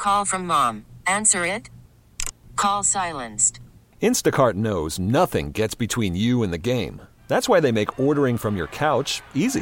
Call from mom. Answer it. Call silenced. Instacart knows nothing gets between you and the game. That's why they make ordering from your couch easy.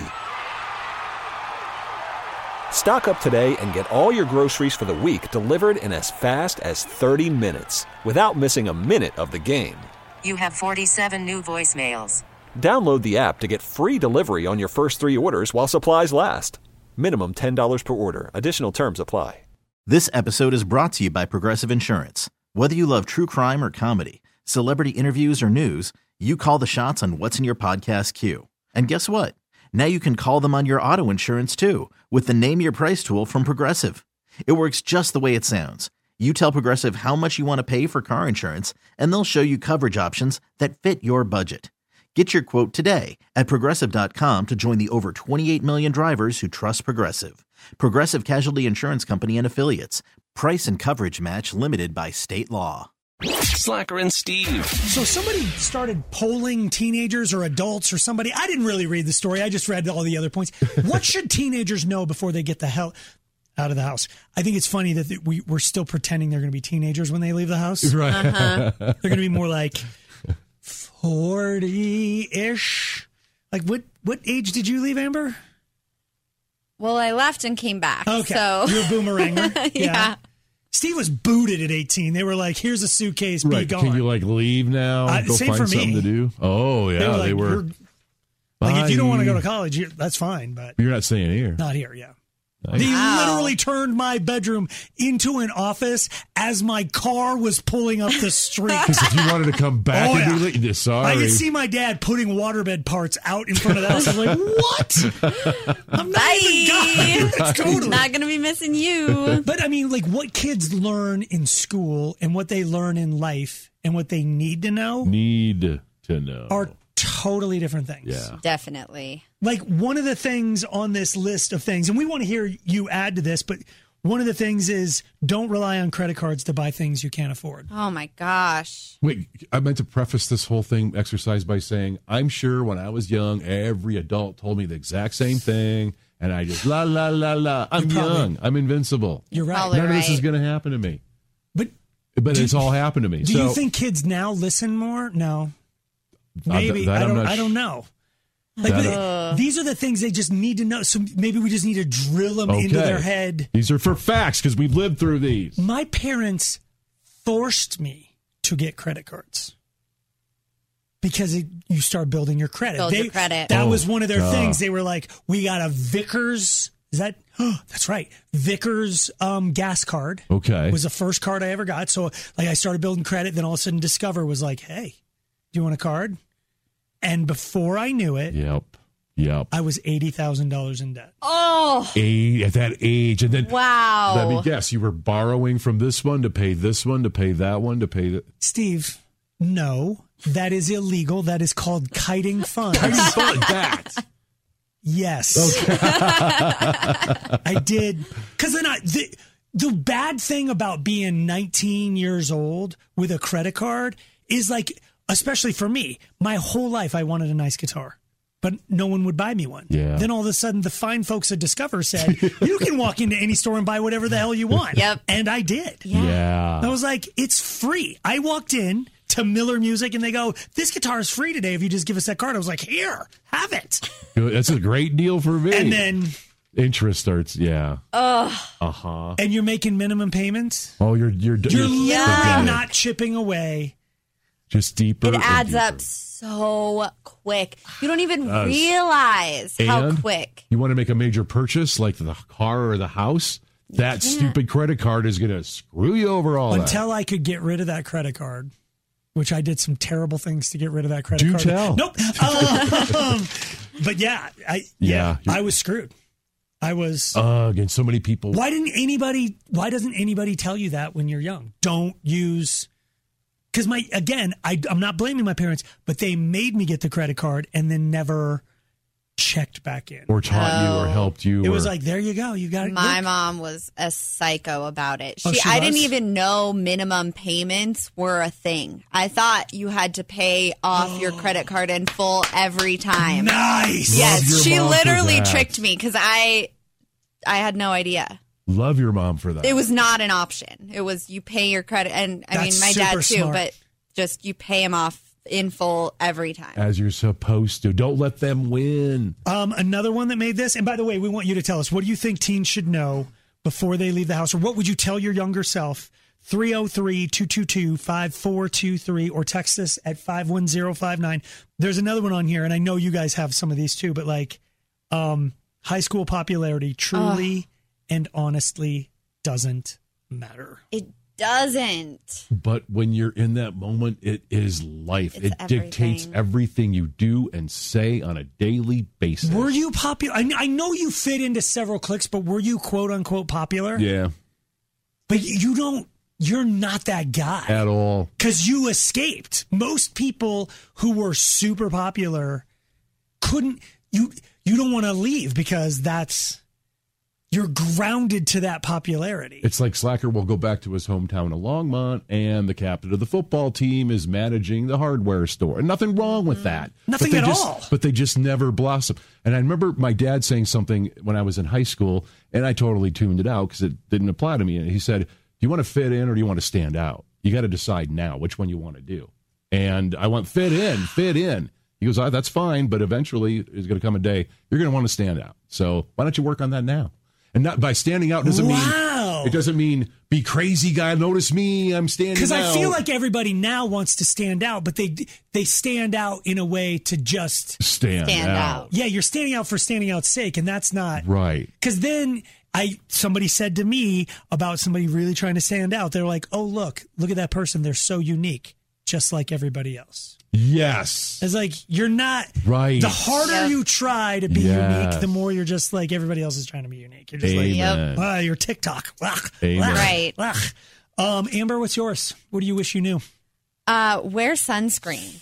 Stock up today and get all your groceries for the week delivered in as fast as 30 minutes without missing a minute of the game. You have 47 new voicemails. Download the app to get free delivery on your first 3 orders while supplies last. Minimum $10 per order. Additional terms apply. This episode is brought to you by Progressive Insurance. Whether you love true crime or comedy, celebrity interviews or news, you call the shots on what's in your podcast queue. And guess what? Now you can call them on your auto insurance too with the Name Your Price tool from Progressive. It works just the way it sounds. You tell Progressive how much you want to pay for car insurance, and they'll show you coverage options that fit your budget. Get your quote today at Progressive.com to join the over 28 million drivers who trust Progressive. Progressive Casualty Insurance Company and Affiliates. Price and coverage match limited by state law. Slacker and Steve. So somebody started polling teenagers or adults or somebody. I didn't really read the story. I just read all the other points. What should teenagers know before they get the hell out of the house? I think it's funny that we're still pretending they're going to be teenagers when they leave the house. Right. They're going to be more like 40-ish. Like what age did you leave, Amber? Well, I left and came back. Okay. So. You're a boomeranger. Yeah. Steve was booted at 18. They were like, here's a suitcase, be gone. Can you leave now? Go same find for me. something to do? Oh, yeah. They were like, if you don't want to go to college, that's fine, but you're not staying here. Not here, yeah. Nice. They literally turned my bedroom into an office as my car was pulling up the street. Because if you wanted to come back immediately, sorry. I could see my dad putting waterbed parts out in front of the house. I was like, what? I'm not even done. Totally. Not going to be missing you. But I mean, what kids learn in school and what they learn in life and what they need to know are totally different things. Yeah. Definitely. One of the things on this list of things, and we want to hear you add to this, but one of the things is don't rely on credit cards to buy things you can't afford. Oh, my gosh. Wait, I meant to preface this whole thing exercise by saying, I'm sure when I was young, every adult told me the exact same thing, and I just, la, la, la, la. I'm young. I'm invincible. You're right. Probably None of this is going to happen to me. But it's all happened to me. Do you think kids now listen more? No. Maybe. I don't know. These are the things they just need to know. So maybe we just need to drill them into their head. These are for facts because we've lived through these. My parents forced me to get credit cards because you start building your credit. Your credit. That was one of their things. They were like, we got a Vickers. Is that? Oh, that's right. Vickers gas card. Okay. Was the first card I ever got. So I started building credit. Then all of a sudden Discover was like, hey, do you want a card? And before I knew it, Yep. I was $80,000 in debt. Oh. At that age. And then, wow. Let me guess, you were borrowing from this one to pay this one to pay that one to pay that. Steve, no, that is illegal. That is called kiting funds. That. Yes. Okay. I did. Because then the bad thing about being 19 years old with a credit card is especially for me, my whole life I wanted a nice guitar, but no one would buy me one. Yeah. Then all of a sudden the fine folks at Discover said, you can walk into any store and buy whatever the hell you want. Yep. And I did. Yeah. I was like, it's free. I walked in to Miller Music and they go, this guitar is free today if you just give us that card. I was like, here, have it. That's a great deal for me. And then interest starts, yeah. And you're making minimum payments. Oh, you're literally not chipping away. Just deeper. It adds up so quick. You don't even realize how quick. You want to make a major purchase like the car or the house? That stupid credit card is going to screw you over all until I could get rid of that credit card, which I did some terrible things to get rid of that credit card. Do tell. Nope. But I was screwed. I was. Again, so many people. Why doesn't anybody tell you that when you're young? Don't use. Because I'm not blaming my parents, but they made me get the credit card and then never checked back in. Or taught you or helped you. It was like, there you go. You got it. My mom was a psycho about it. She I didn't even know minimum payments were a thing. I thought you had to pay off your credit card in full every time. Nice. Yes, she literally tricked me because I had no idea. Love your mom for that. It was not an option. It was you pay your credit. And I mean, That's my dad super too, smart. but just you pay him off in full every time. As you're supposed to. Don't let them win. Another one that made this, and by the way, we want you to tell us, what do you think teens should know before they leave the house? Or what would you tell your younger self? 303-222-5423 or text us at 51059. There's another one on here, and I know you guys have some of these too, but like high school popularity truly and honestly doesn't matter. It doesn't. But when you're in that moment, it is life. It's it dictates everything you do and say on a daily basis. Were you popular? I know you fit into several cliques, but were you quote unquote popular? Yeah. But you're not that guy. At all. Because you escaped. Most people who were super popular couldn't, you don't want to leave because you're grounded to that popularity. It's like Slacker will go back to his hometown of Longmont, and the captain of the football team is managing the hardware store. And nothing wrong with that. Nothing at all. But they just never blossom. And I remember my dad saying something when I was in high school, and I totally tuned it out because it didn't apply to me. And he said, do you want to fit in or do you want to stand out? You got to decide now which one you want to do. And I went, fit in. He goes, that's fine, but eventually there's going to come a day you're going to want to stand out. So why don't you work on that now? And not by standing out doesn't mean be crazy guy, notice me, I'm standing out. Because I feel like everybody now wants to stand out, but they stand out in a way to just stand out. Yeah, you're standing out for standing out's sake, and that's not right. Because then somebody said to me about somebody really trying to stand out. They're like, "Oh, look at that person. They're so unique, just like everybody else." Yes. It's like you're not right. The harder you try to be unique, the more you're just like everybody else is trying to be unique. You're just like, you're TikTok. Right. Amber, what's yours? What do you wish you knew? Wear sunscreen.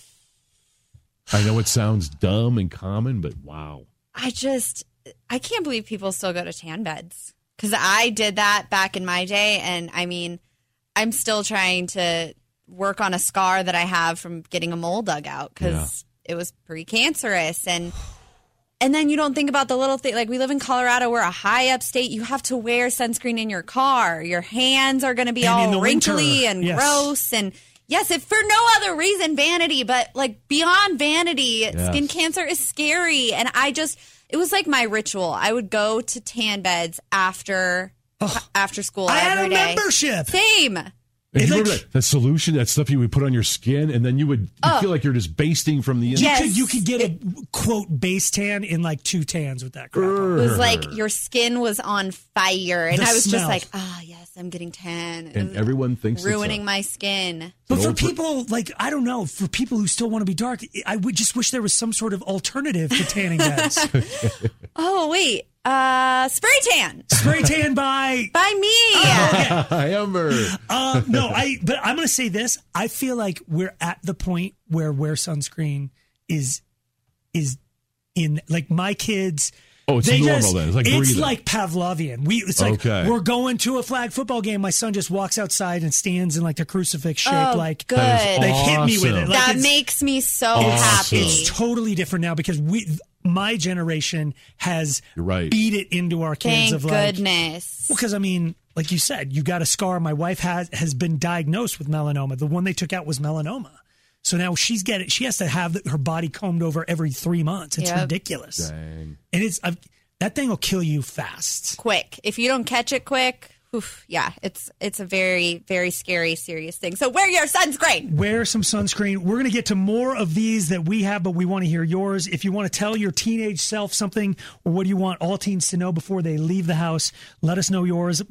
I know it sounds dumb and common, but wow. I can't believe people still go to tan beds. Because I did that back in my day. And I mean, I'm still trying to work on a scar that I have from getting a mole dug out because it was precancerous. And then you don't think about the little thing. Like, we live in Colorado. We're a high up state. You have to wear sunscreen in your car. Your hands are going to be all wrinkly and gross. And yes, if for no other reason, vanity. But like beyond vanity, skin cancer is scary. And it was like my ritual. I would go to tan beds after school I every day. had a membership. Same. And you remember that solution, that stuff you would put on your skin, and then you feel like you're just basting from the inside. You could get a, quote, base tan in like 2 tans with that crap. It was like your skin was on fire. And I was smell. just like, yes, I'm getting tan. And everyone thinks ruining my skin. But for people, like, I don't know, for people who still want to be dark, I would just wish there was some sort of alternative to tanning beds. Oh, wait. Spray tan. Spray tan by me. Oh, okay. Amber. But I'm going to say this. I feel like we're at the point where wear sunscreen is in, like, my kids. Oh, it's normal then. It's like breathing. It's like Pavlovian. It's like we're going to a flag football game. My son just walks outside and stands in like a crucifix shape. Like, good. They hit me with it. Like, that makes me so happy. It's totally different now because my generation has beat it into our kids. Thank goodness. Well, because I mean, like you said, you got a scar. My wife has been diagnosed with melanoma. The one they took out was melanoma. So now she has to have her body combed over every 3 months. It's ridiculous. Dang. And that thing will kill you fast. Quick. If you don't catch it quick, it's a very, very scary, serious thing. So wear your sunscreen. Wear some sunscreen. We're going to get to more of these that we have, but we want to hear yours. If you want to tell your teenage self something, or what do you want all teens to know before they leave the house, let us know yours.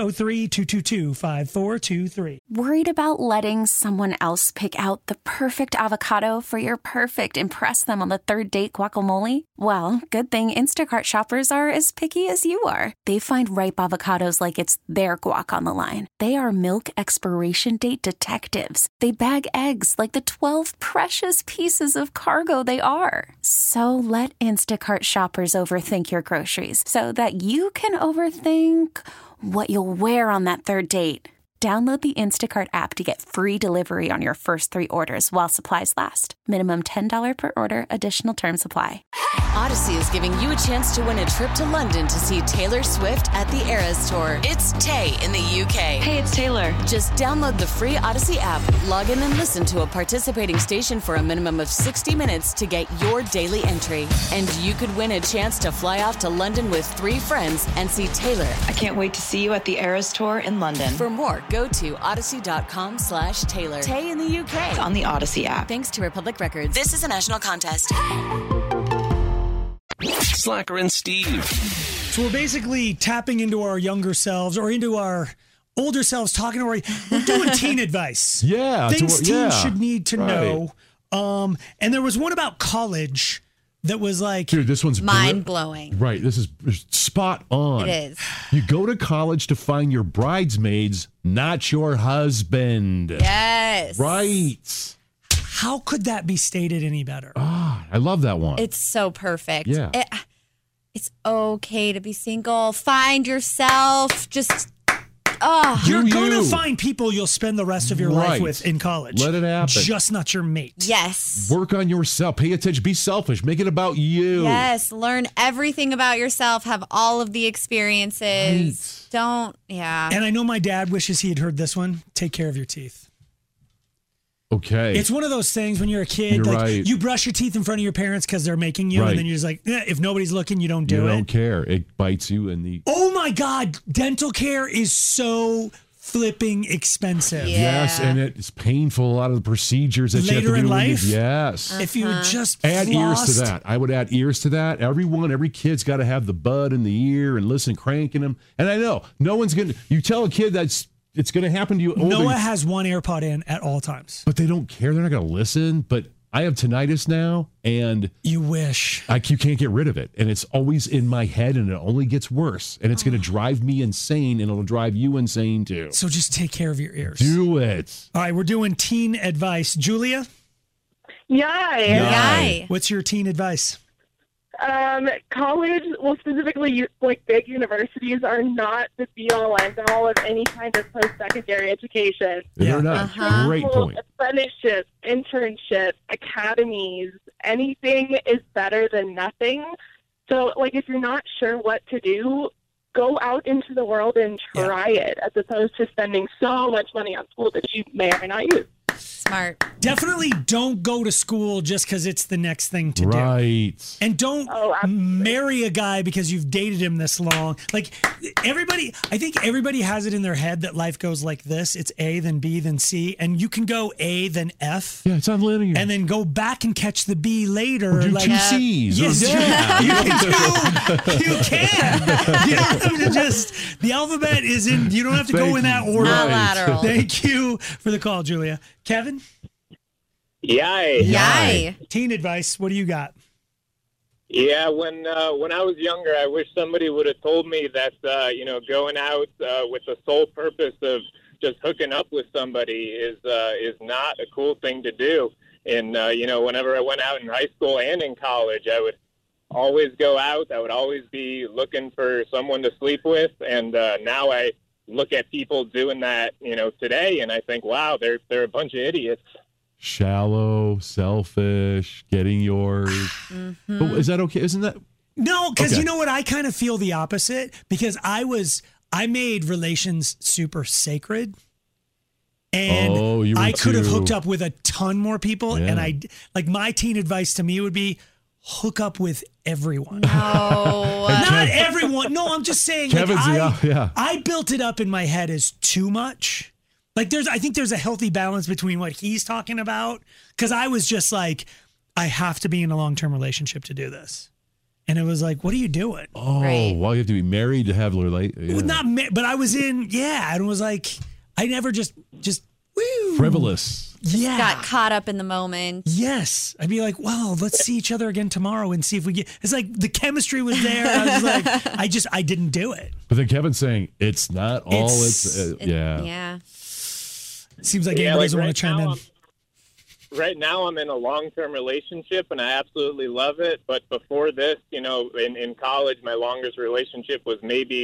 303-222-5423. Worried about letting someone else pick out the perfect avocado for your perfect impress them on the third date guacamole? Well, good thing Instacart shoppers are as picky as you are. They find ripe avocados like it's their guac on the line. They are milk expiration date detectives. They bag eggs like the 12 precious pieces of cargo they are. So let Instacart shoppers overthink your groceries so that you can overthink what you'll wear on that third date. Download the Instacart app to get free delivery on your first 3 orders while supplies last. Minimum $10 per order. Additional terms apply. Odyssey is giving you a chance to win a trip to London to see Taylor Swift at the Eras Tour. It's Tay in the UK. Hey, it's Taylor. Just download the free Odyssey app, log in and listen to a participating station for a minimum of 60 minutes to get your daily entry. And you could win a chance to fly off to London with 3 friends and see Taylor. I can't wait to see you at the Eras Tour in London. For more, go to odyssey.com/Taylor. Tay in the UK. It's on the Odyssey app. Thanks to Republic Records. This is a national contest. Slacker and Steve. So we're basically tapping into our younger selves or into our older selves, talking to we're doing teen advice. Yeah. Things teens should need to know. And there was one about college that was like, dude, this one's mind-blowing. Right. This is spot on. It is. You go to college to find your bridesmaids, not your husband. Yes. Right. How could that be stated any better? I love that one. It's so perfect. Yeah. It's okay to be single. Find yourself. Just, You're going to you. find people you'll spend the rest of your life with in college. Let it happen. Just not your mate. Yes. Work on yourself. Pay attention. Be selfish. Make it about you. Yes. Learn everything about yourself. Have all of the experiences. Right. And I know my dad wishes he had heard this one. Take care of your teeth. Okay. It's one of those things when you're a kid, You're like right. you brush your teeth in front of your parents because they're making you, Right. and then you're just like, if nobody's looking, you don't do You it. don't care. It bites you in the... Oh my God, dental care is so flipping expensive. Yes, and it's painful, a lot of the procedures that you have Later to do. in life? Yes. If you just Add ears to flossed- that. I would add ears to that. Every kid's got to have the bud in the ear and listen, cranking them. And I know no one's going to, you tell a kid it's going to happen to you. Noah has one AirPod in at all times. But they don't care. They're not going to listen. But I have tinnitus now, and you wish you can't get rid of it, and it's always in my head, and it only gets worse, and it's going to drive me insane, and it'll drive you insane too. So just take care of your ears. Do it. All right, we're doing teen advice. Julia? Yay. What's your teen advice? College, well, specifically, like big universities, are not the be-all, end-all of any kind of post-secondary education. They're not. Great point. Apprenticeships, internships, academies, anything is better than nothing. So, like, if you're not sure what to do, go out into the world and try it, as opposed to spending so much money on school that you may or may not use. Smart. Definitely don't go to school just because it's the next thing to do. Right. And don't marry a guy because you've dated him this long. Like I think everybody has it in their head that life goes like this. It's A, then B, then C. And you can go A, then F. Yeah, it's unlinear. And then go back and catch the B later. Or do like, 2 C's. Yes, you can. You don't have to just, the alphabet is in, you don't have to go in that order. Not lateral. Thank you for the call, Julia. Kevin? Yay. Teen advice. What do you got? Yeah, when I was younger, I wish somebody would have told me that, going out with the sole purpose of just hooking up with somebody is not a cool thing to do. And, whenever I went out in high school and in college, I would always go out. I would always be looking for someone to sleep with. And now I look at people doing that, today, and I think, wow, they're a bunch of idiots. Shallow, selfish, getting yours. Mm-hmm. But is that okay? Isn't that? No, because you know what? I kind of feel the opposite because I made relations super sacred. And you were I could have too. hooked up with a ton more people. Yeah. And my teen advice to me would be hook up with everyone. No. Not everyone. No, I'm just saying. Kevin's I built it up in my head as too much. Like I think there's a healthy balance between what he's talking about. Because I was just like, I have to be in a long-term relationship to do this. And it was like, what are you doing? Oh, well, you have to be married to have Well, not but I was in, and it was like, I never just woo. frivolous. Yeah. Got caught up in the moment. Yes. I'd be like, well, let's see each other again tomorrow and see if we get, it's like the chemistry was there. I was like, I didn't do it. But then Kevin's saying it's not all. Yeah. Seems like anybody doesn't want to chime in. Right now, I'm in a long-term relationship, and I absolutely love it. But before this, in college, my longest relationship was maybe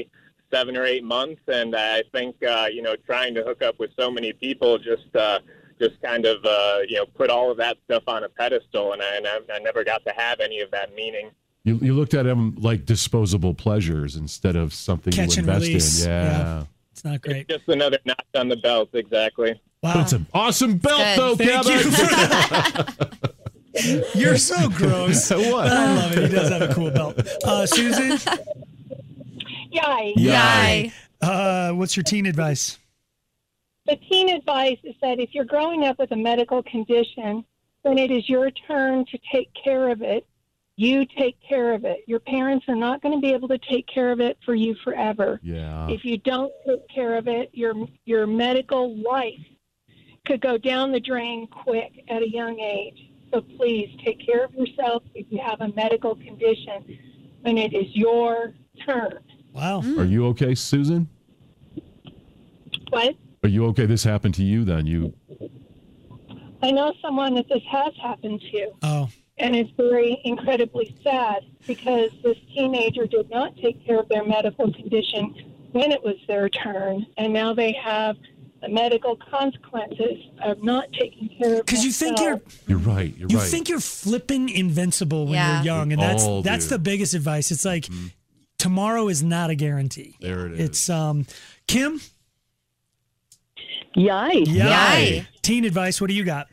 7 or 8 months, and I think trying to hook up with so many people just kind of put all of that stuff on a pedestal, and I never got to have any of that meaning. You looked at them like disposable pleasures instead of something Catch you and invest release. in. Yeah. It's not great. It's just another notch on the belt, exactly. Wow. But it's an awesome belt, Good. though, Thank Kevin. you for that. You're so gross. What? I love it. He does have a cool belt. Susan? Yay. Yay. What's your teen advice? The teen advice is that if you're growing up with a medical condition, then it is your turn to take care of it. You take care of it. Your parents are not going to be able to take care of it for you forever. Yeah. If you don't take care of it, your medical life could go down the drain quick at a young age. So please take care of yourself if you have a medical condition when it is your turn. Wow. Are you okay, Susan? What? Are you okay? This happened to you then? I know someone that this has happened to. Oh. And it's very incredibly sad because this teenager did not take care of their medical condition when it was their turn, and now they have the medical consequences of not taking care of Because you think You're right. You're you right. think you're flipping invincible when Yeah. you're young, and We that's all that's do. the biggest advice. It's like tomorrow is not a guarantee. There it is. It's Kim. Yay. Yay. Teen advice. What do you got?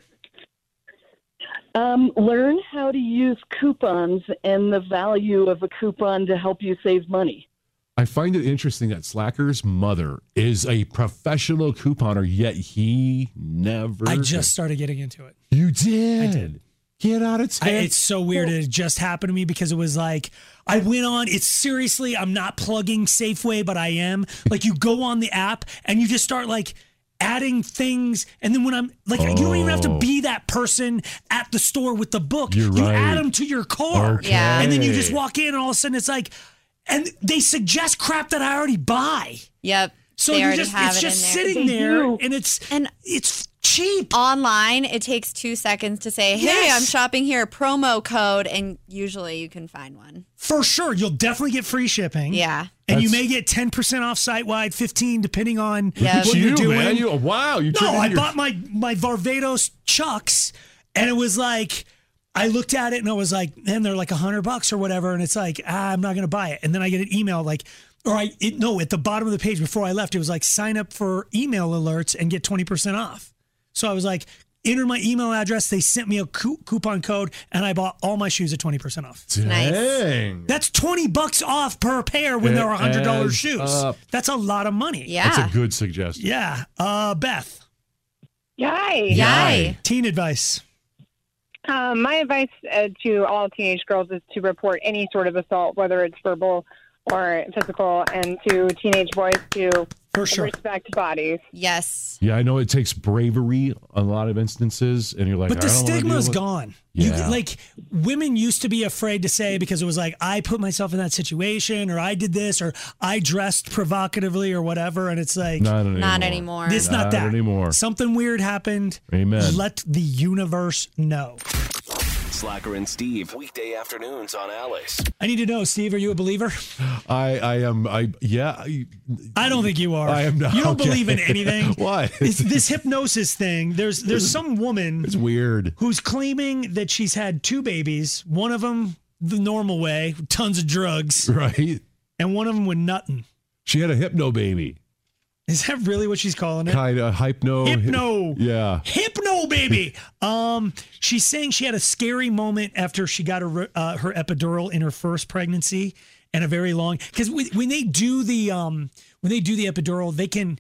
Learn how to use coupons and the value of a coupon to help you save money. I find it interesting that Slacker's mother is a professional couponer, yet he never. I just started getting into it. You did. I did. Get out of town. It's so weird. It just happened to me because it was like, I went on, it's seriously, I'm not plugging Safeway, but I am. Like, you go on the app and you just start like adding things. And then when I'm like, you don't even have to be that person at the store with the book. You're you right. add them to your cart. Okay. Yeah. And then you just walk in and all of a sudden it's like, and they suggest crap that I already buy. Yep. So They you already just, have it's it just in there. sitting there do. and it's cheap. Online, it takes 2 seconds to say, hey, Yes. I'm shopping here, promo code, and usually you can find one. For sure. You'll definitely get free shipping. Yeah. And you That's- may get 10% off site-wide, 15 depending on Yep. what you, you're doing. man. Wow. You No, turned in I your- bought my Varvatos Chucks, and it was like, I looked at it and I was like, man, they're like $100 or whatever, and it's like, I'm not gonna buy it. And then I get an email like, at the bottom of the page before I left, it was like, sign up for email alerts and get 20% off. So I was like, enter my email address. They sent me a coupon code, and I bought all my shoes at 20% off. Nice. Dang. That's $20 off per pair when they're $100 adds shoes. up. That's a lot of money. Yeah. That's a good suggestion. Yeah. Beth, Yay. Yay. teen advice. My advice to all teenage girls is to report any sort of assault, whether it's verbal or physical, and to teenage boys to For sure. respect bodies. Yes. Yeah, I know it takes bravery a lot of instances, and you're like, But the I don't wanna stigma's deal with- gone. Yeah. Like, women used to be afraid to say because it was like, I put myself in that situation, or I did this, or I dressed provocatively, or whatever. And it's like, Not anymore. Not anymore. it's not that. anymore. Something weird happened. Amen. Let the universe know. Slacker and Steve, weekday afternoons on Alice. I need to know, Steve, are you a believer? I am. I don't think you are. I am not. You don't Okay. believe in anything. Why? It's this hypnosis thing. There's some woman It's weird. who's claiming that she's had 2 babies, one of them the normal way, tons of drugs, Right? and one of them with nothing. She had a hypno baby. Is that really what she's calling it? Kind of hypno. Yeah. Hypno baby. She's saying she had a scary moment after she got her epidural in her first pregnancy, and a very long, because when they do the epidural, they can,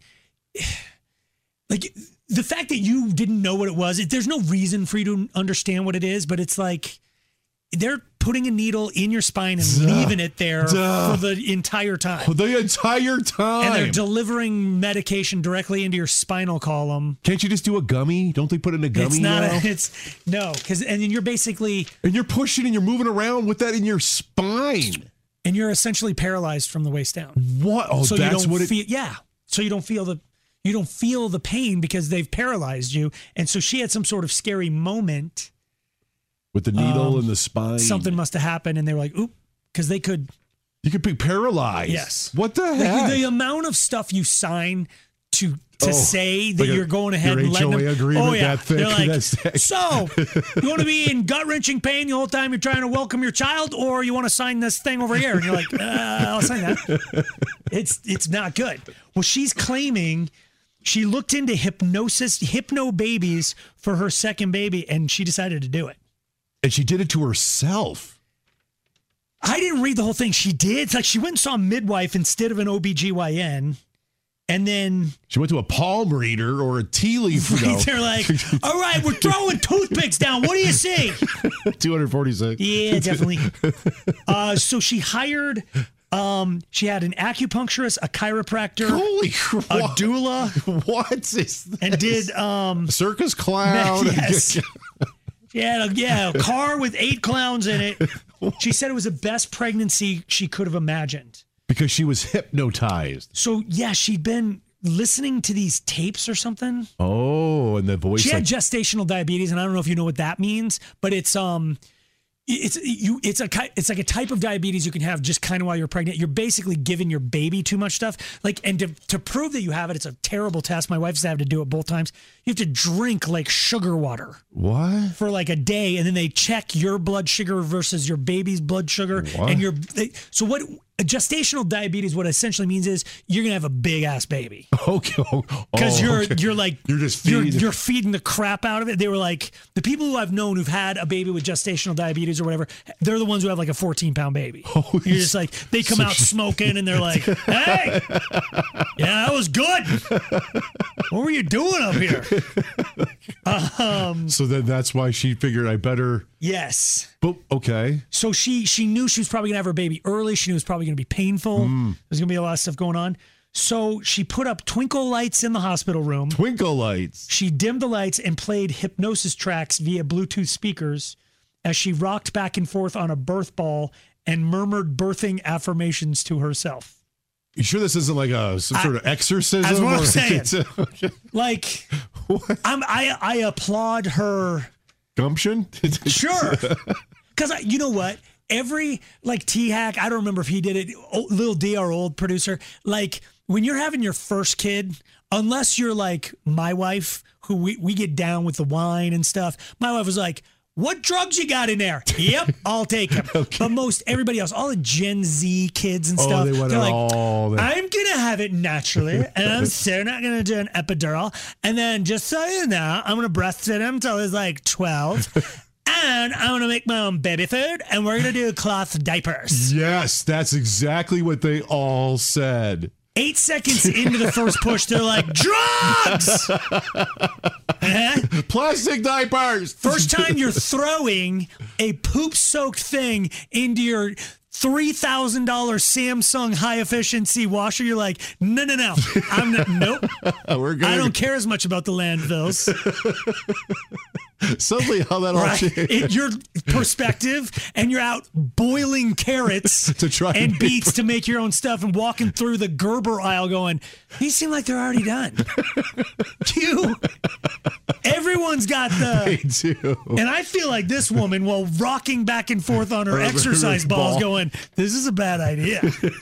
like, the fact that you didn't know what it was, there's no reason for you to understand what it is, but it's like they're putting a needle in your spine and leaving it there for the entire time. The entire time. And they're delivering medication directly into your spinal column. Can't you just do a gummy? Don't they put it in a gummy It's not. now? Because and then you're basically and you're pushing and you're moving around with that in your spine, and you're essentially paralyzed from the waist down. What? Oh, so that's you don't what it. feel. Yeah. So you don't feel the pain because they've paralyzed you. And so she had some sort of scary moment. With the needle in the spine. Something must have happened, and they were like, "Oop," because they could You could be paralyzed. Yes. What the heck? The amount of stuff you sign to say that like you're going ahead your and letting HOA them. agreement, Oh yeah, that thick, they're like, that's- so you want to be in gut wrenching pain the whole time you're trying to welcome your child, or you want to sign this thing over here? And you're like, I'll sign that. It's not good. Well, she's claiming she looked into hypno babies for her second baby, and she decided to do it. And she did it to herself. I didn't read the whole thing. She did. It's like she went and saw a midwife instead of an OBGYN. And then she went to a palm reader or a tea leaf. They're like, all right, we're throwing toothpicks down. What do you see? 246. Yeah, definitely. So she hired, she had an acupuncturist, a chiropractor, holy crap, a doula. What is this? And did circus clown. Yes. Yeah, a car with 8 clowns in it. She said it was the best pregnancy she could have imagined. Because she was hypnotized. So, yeah, she'd been listening to these tapes or something. Oh, and the voice. She had gestational diabetes, and I don't know if you know what that means, but it's like a type of diabetes you can have just kind of while you're pregnant. You're basically giving your baby too much stuff. And to prove that you have it, it's a terrible test. My wife's had to do it both times. You have to drink like sugar water. What? For like a day, and then they check your blood sugar versus your baby's blood sugar. What? And so what gestational diabetes, what essentially means is you're gonna have a big ass baby. Okay. Because you're just feeding. You're feeding the crap out of it. They were like, the people who I've known who've had a baby with gestational diabetes or whatever, they're the ones who have like a 14-pound baby. You're just like, they come out smoking and they're like, hey, yeah, that was good. What were you doing up here? So then that's why she figured I better. Yes. But okay. So she knew she was probably gonna have her baby early. She knew it was probably gonna be painful. There's gonna be a lot of stuff going on. So she put up twinkle lights in the hospital room. Twinkle lights. She dimmed the lights and played hypnosis tracks via Bluetooth speakers as she rocked back and forth on a birth ball and murmured birthing affirmations to herself. You sure this isn't like some sort of exorcism? That's what I'm or saying. Okay. Like, I applaud her gumption. Sure, because you know what? Every T-Hack, I don't remember if he did it. Lil D, our old producer, like when you're having your first kid, unless you're like my wife, who we get down with the wine and stuff. My wife was like, what drugs you got in there? Yep, I'll take them. Okay. But most everybody else, all the Gen Z kids and stuff, they're like, I'm going to have it naturally, and I'm still not going to do an epidural. And then just so you know, I'm going to breastfeed him until he's like 12. And I'm going to make my own baby food, and we're going to do cloth diapers. Yes, that's exactly what they all said. 8 seconds into the first push, they're like, drugs! Plastic diapers! First time you're throwing a poop-soaked thing into your $3,000 Samsung high-efficiency washer, you're like, no. Nope. I don't care as much about the landfills. Suddenly how that all changed. Your perspective, and you're out boiling carrots to try and beets to make your own stuff and walking through the Gerber aisle going, these seem like they're already done. Everyone's got They do. And I feel like this woman, while rocking back and forth on her exercise balls, going, this is a bad idea.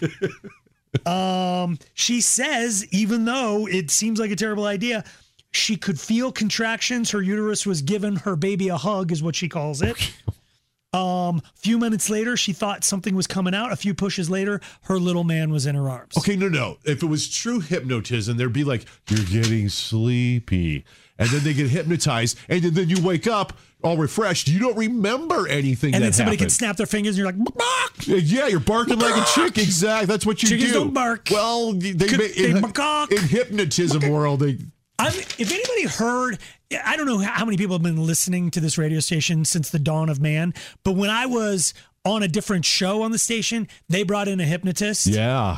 She says, even though it seems like a terrible idea, she could feel contractions. Her uterus was giving her baby a hug, is what she calls it. A few minutes later, she thought something was coming out. A few pushes later, her little man was in her arms. Okay, no. If it was true hypnotism, there'd be like, you're getting sleepy. And then they get hypnotized. And then you wake up all refreshed. You don't remember anything and that then somebody happened. can snap their fingers and you're like, bark! Yeah, you're barking like a chick. Exactly. That's what you Chickens do. don't bark. Well, in hypnotism world, if anybody heard, I don't know how many people have been listening to this radio station since the dawn of man, but when I was on a different show on the station, they brought in a hypnotist. Yeah.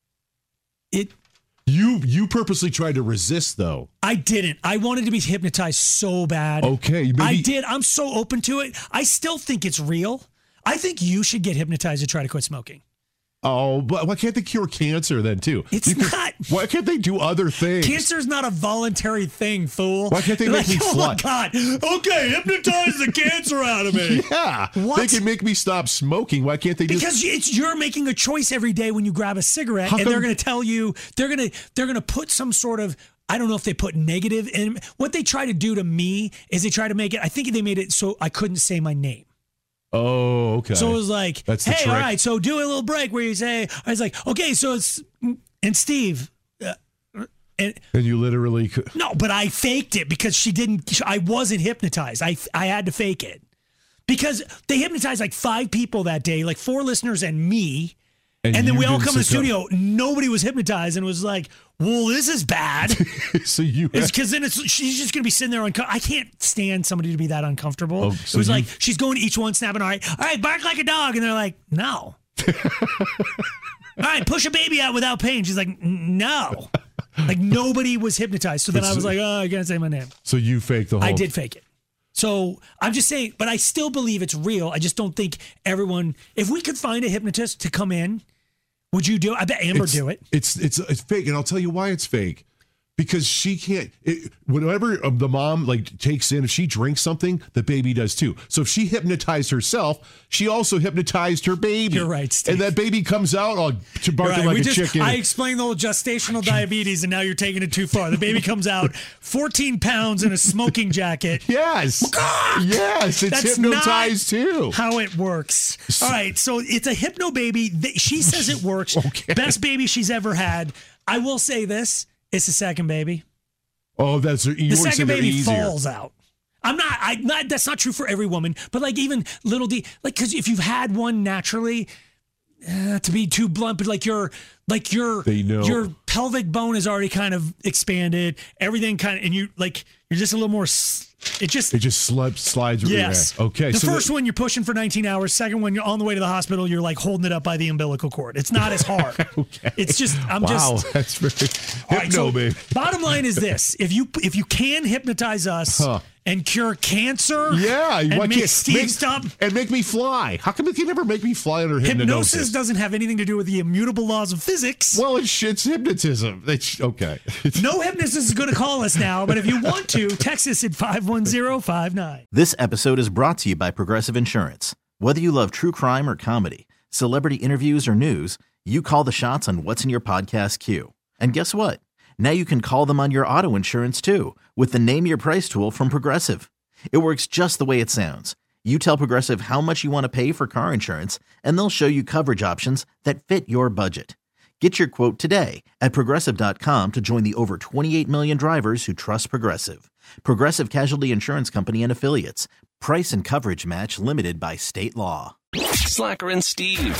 You purposely tried to resist, though. I didn't. I wanted to be hypnotized so bad. Okay. I did. I'm so open to it. I still think it's real. I think you should get hypnotized to try to quit smoking. Oh, but why can't they cure cancer then too? Not. Why can't they do other things? Cancer's not a voluntary thing, fool. Why can't they make me Oh fly? my God. Okay, hypnotize the cancer out of me. Yeah. What? They can make me stop smoking. Why can't they Because you're making a choice every day when you grab a cigarette, How and come- they're going to tell you they're going to put some sort of, I don't know if they put negative in. What they try to do to me is they try to make it, I think they made it so I couldn't say my name. Oh, okay. So it was like, That's the hey, trick. all right, so do a little break where you say, I was like, okay, so it's, and Steve, and you literally could. no, but I faked it because I wasn't hypnotized. I had to fake it because they hypnotized like 5 people that day, like 4 listeners and me. And then you we all didn't come to the succumb. studio. Nobody was hypnotized and was like, well, this is bad. So you It's because then she's just going to be sitting there. I can't stand somebody to be that uncomfortable. Oh, It so was you- like, she's going to each one, snapping, all right, bark like a dog. And they're like, no. All right, push a baby out without pain. She's like, no. Like nobody was hypnotized. So then I was like, oh, I can't say my name. So you faked the whole. I did fake it. So I'm just saying, but I still believe it's real. I just don't think everyone, if we could find a hypnotist to come in, would you do it? I bet Amber do it. It's fake, and I'll tell you why it's fake. Because she can't. Whenever the mom like takes in, if she drinks something, the baby does too. So if she hypnotized herself, she also hypnotized her baby. You're right, Steve. And that baby comes out all barking like a chicken. I explained the whole gestational diabetes, and now you're taking it too far. The baby comes out 14 pounds in a smoking jacket. Yes. Yes, it's That's hypnotized not too. How it works. All right, so it's a hypno baby. She says it works. Okay. Best baby she's ever had. I will say this. It's the second baby. Oh, that's you The were second saying they're baby easier. falls out. That's not true for every woman, but like even little D, like, cause if you've had one naturally, to be too blunt, but like your pelvic bone is already kind of expanded, everything kind of, and you're just a little more, it just slides. yes. Okay. The first one you're pushing for 19 hours. Second one you're on the way to the hospital. You're like holding it up by the umbilical cord. It's not as hard. Okay. It's just That's very all right, hypno, so baby. bottom line is this: if you can hypnotize us and cure cancer, Yeah, and why make can't- Steve stop. and make me fly. How come they can never make me fly under Hypnosis hypnosis? doesn't have anything to do with the immutable laws of physics. Well, it's hypnotism. Okay. No hypnotist is going to call us now, but if you want to, text us at 51059. This episode is brought to you by Progressive Insurance. Whether you love true crime or comedy, celebrity interviews or news, you call the shots on what's in your podcast queue. And guess what? Now you can call them on your auto insurance too with the Name Your Price tool from Progressive. It works just the way it sounds. You tell Progressive how much you want to pay for car insurance, and they'll show you coverage options that fit your budget. Get your quote today at Progressive.com to join the over 28 million drivers who trust Progressive. Progressive Casualty Insurance Company and Affiliates. Price and coverage match limited by state law. Slacker and Steve.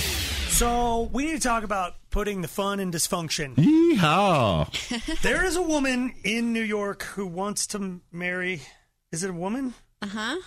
So we need to talk about putting the fun in dysfunction. Yeehaw. There is a woman in New York who wants to marry. Is it a woman? Uh-huh.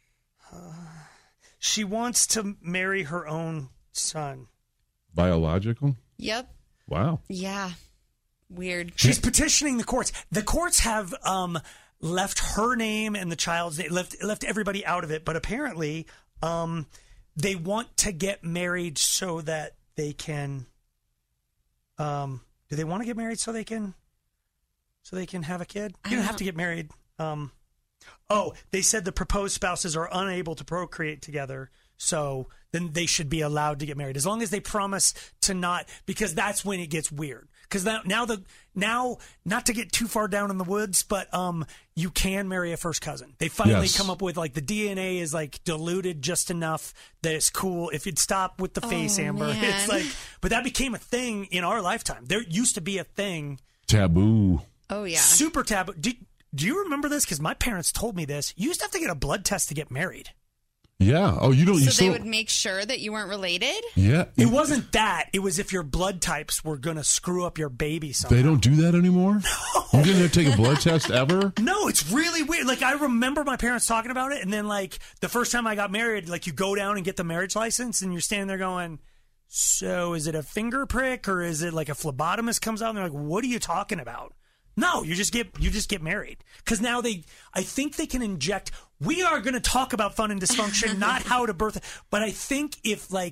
She wants to marry her own son. Biological? Yep. Wow. Yeah. Weird. She's petitioning the courts. The courts have left her name and the child's name, left everybody out of it. But apparently, they want to get married so that they can. Do they want to get married so they can have a kid? You don't have to get married. They said the proposed spouses are unable to procreate together, so then they should be allowed to get married as long as they promise to not, because that's when it gets weird. Because now, not to get too far down in the woods, but you can marry a first cousin. They finally come up with like the DNA is like diluted just enough that it's cool. If you'd stop with the face, Amber, man. it's like, but that became a thing in our lifetime. There used to be a thing. Taboo. Oh, yeah. Super taboo. Do you remember this? Because my parents told me this. You used to have to get a blood test to get married. Yeah. Oh, you don't. So you they still, would make sure that you weren't related? Yeah. It wasn't that. It was if your blood types were going to screw up your baby somehow. They don't do that anymore? No. You didn't have to take a blood test ever? No, it's really weird. Like, I remember my parents talking about it, and then, like, the first time I got married, like, you go down and get the marriage license, and you're standing there going, so is it a finger prick, or is it like a phlebotomist comes out, and they're like, what are you talking about? No, you just get married. Because now I think they can inject. We are going to talk about fun and dysfunction, not how to birth. But I think if like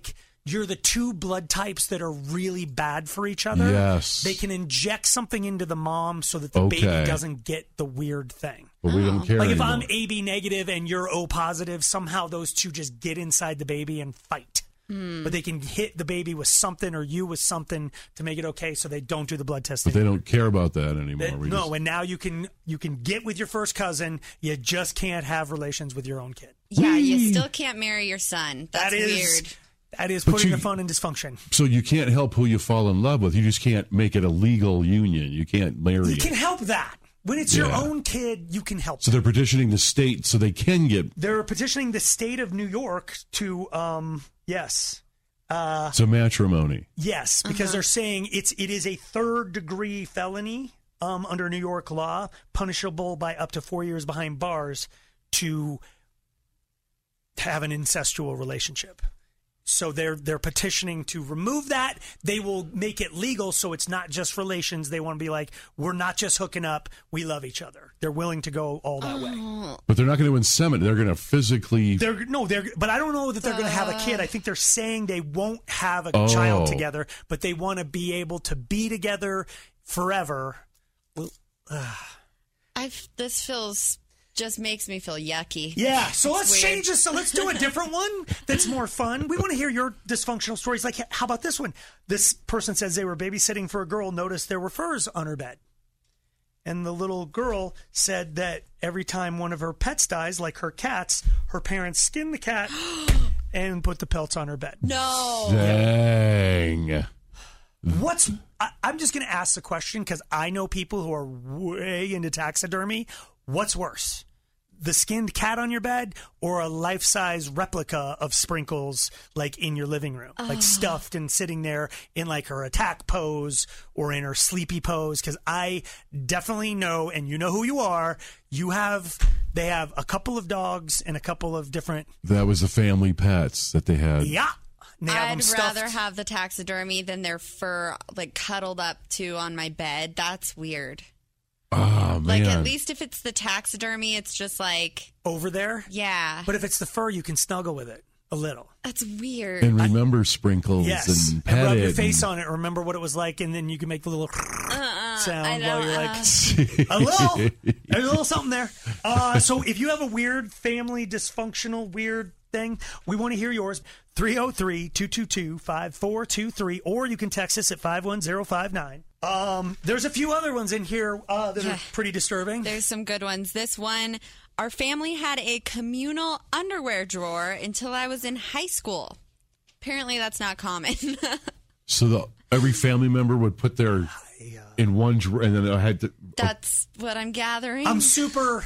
you're the two blood types that are really bad for each other. Yes. They can inject something into the mom so that the baby doesn't get the weird thing. But we don't care Like if anymore. I'm AB negative and you're O positive, somehow those two just get inside the baby and fight. But they can hit the baby with something or you with something to make it okay, so they don't do the blood testing. But they don't care about that anymore. And now you can get with your first cousin. You just can't have relations with your own kid. Yeah, you still can't marry your son. That's weird. That is putting the fun in dysfunction. So you can't help who you fall in love with. You just can't make it a legal union. You can't marry. You can help that. When it's your own kid, you can help. So they're petitioning the state so they can get. They're petitioning the state of New York to, yes. So matrimony. Yes, because they're saying it is a third-degree felony under New York law, punishable by up to 4 years behind bars to have an incestual relationship. So they're petitioning to remove that. They will make it legal so it's not just relations. They want to be like, we're not just hooking up. We love each other. They're willing to go all that way. But they're not going to inseminate. They're going to physically. But I don't know that they're going to have a kid. I think they're saying they won't have a child together, but they want to be able to be together forever. This just makes me feel yucky. Yeah, so let's change this. So let's do a different one that's more fun. We want to hear your dysfunctional stories. Like, how about this one? This person says they were babysitting for a girl, noticed there were furs on her bed. And the little girl said that every time one of her pets dies, like her cats, her parents skin the cat and put the pelts on her bed. No. Dang. I'm just going to ask the question because I know people who are way into taxidermy. What's worse, the skinned cat on your bed or a life-size replica of Sprinkles like in your living room, like stuffed and sitting there in like her attack pose or in her sleepy pose? Because I definitely know, and you know who you are. They have a couple of dogs and a couple of different. That was the family pets that they had. Yeah. I'd rather have the taxidermy than their fur like cuddled up to on my bed. That's weird. Oh, man. Like, at least if it's the taxidermy, it's just like over there. Yeah. But if it's the fur, you can snuggle with it a little. That's weird. And remember Sprinkles and pet and rub it. your face on it. Remember what it was like, and then you can make the little sound while you're like a little something there. So if you have a weird family dysfunctional weird thing, we want to hear yours. 303-222-5423, or you can text us at 51059. There's a few other ones in here that are pretty disturbing. There's some good ones. This one, our family had a communal underwear drawer until I was in high school. Apparently that's not common. So every family member would put their in one drawer, and then I had to. That's what I'm gathering. I'm super,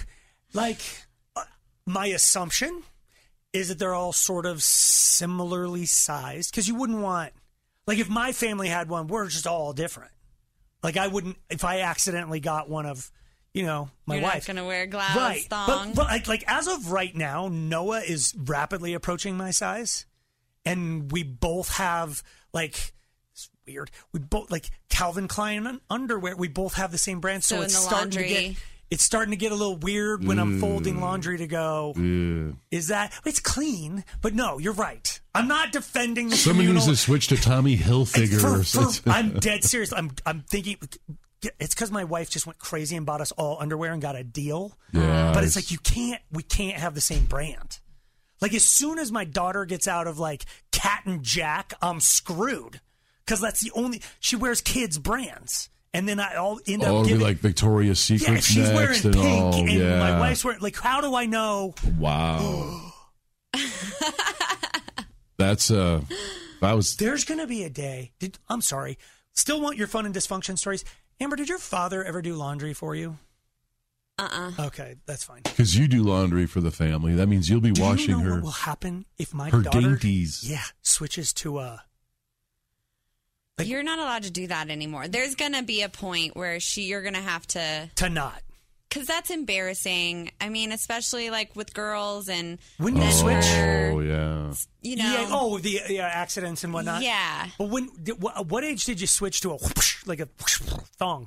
my assumption is that they're all sort of similarly sized, because you wouldn't want, like, if my family had one, we're just all different. Like, I wouldn't, if I accidentally got one of, my You're wife. not going to wear gloves, right. thong. But like as of right now, Noah is rapidly approaching my size, and we both have, like, it's weird. We both, like, Calvin Klein underwear. We both have the same brand, so it's starting to get. It's starting to get a little weird when I'm folding laundry to go, is that, it's clean, but no, you're right. I'm not defending the Someone communal. needs to switch to Tommy Hilfiger. I'm dead serious. I'm thinking, it's because my wife just went crazy and bought us all underwear and got a deal. Yes. But it's like, we can't have the same brand. Like, as soon as my daughter gets out of, like, Cat and Jack, I'm screwed. Because that's the only, she wears kids' brands. And then I'll end up it'll giving... be like Victoria's Secret she's next wearing and pink, all. and my wife's wearing... Like, how do I know? Wow. That's... that was... There's going to be a day... I'm sorry. Still want your fun and dysfunction stories. Amber, did your father ever do laundry for you? Okay, that's fine. Because you do laundry for the family. That means you'll be washing her... what will happen if my her daughter... dainties. Yeah, switches to a... You're not allowed to do that anymore. There's going to be a point where you're going to have to... To not. Because that's embarrassing. I mean, especially like with girls and... When you switch... Oh, yeah. You know... the accidents and whatnot. Yeah. But what age did you switch to a thong?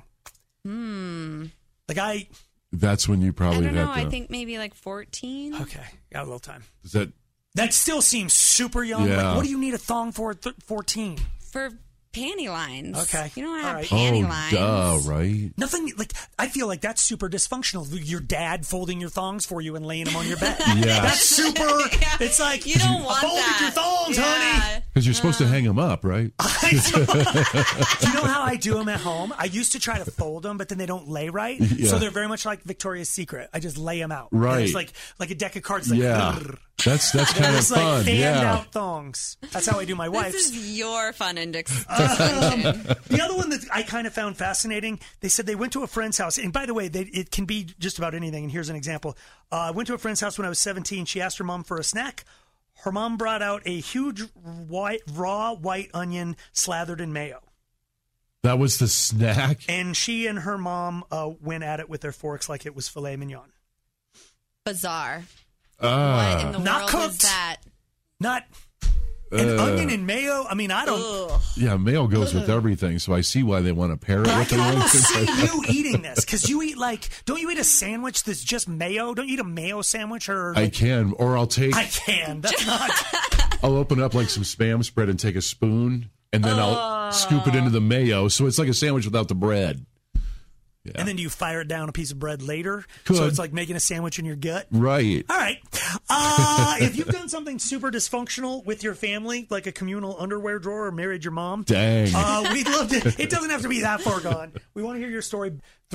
Like That's when you probably I don't know. had to... I think maybe like 14. Okay. Got a little time. Is that That still seems super young. Yeah. Like, what do you need a thong for at 14? For panty lines. Okay. You don't have All right. panty lines. Duh, right? Nothing like I feel like that's super dysfunctional. Your dad folding your thongs for you and laying them on your bed. Yeah. That's super. Yeah. It's like You don't want I folded that. your thongs, honey. Because you're supposed to hang them up, right? Do you know how I do them at home? I used to try to fold them, but then they don't lay right. Yeah. So they're very much like Victoria's Secret. I just lay them out. Right. And it's like a deck of cards. Like, Yeah. That's kind of it's like fun. fanned Yeah. out thongs. That's how I do my wife's. This is your fun and dysfunction. The other one that I kind of found fascinating, they said they went to a friend's house. And by the way, it can be just about anything. And here's an example. I went to a friend's house when I was 17. She asked her mom for a snack. Her mom brought out a huge raw white onion slathered in mayo. That was the snack? And she and her mom went at it with their forks like it was filet mignon. Bizarre. What in the Not world cooked. is that? Not an onion and mayo. I mean, I don't. Yeah, mayo goes with everything, so I see why they want to pair it I with can almost see it. you eating this because you eat don't you eat a sandwich that's just mayo? Don't you eat a mayo sandwich or? I can, or I'll take. I can. That's not. I'll open up like some Spam spread and take a spoon, and then I'll scoop it into the mayo, so it's like a sandwich without the bread. Yeah. And then do you fire it down a piece of bread later? Could. So it's like making a sandwich in your gut? Right. All right. If you've done something super dysfunctional with your family, like a communal underwear drawer or married your mom, Dang. We'd love to. It doesn't have to be that far gone. We want to hear your story.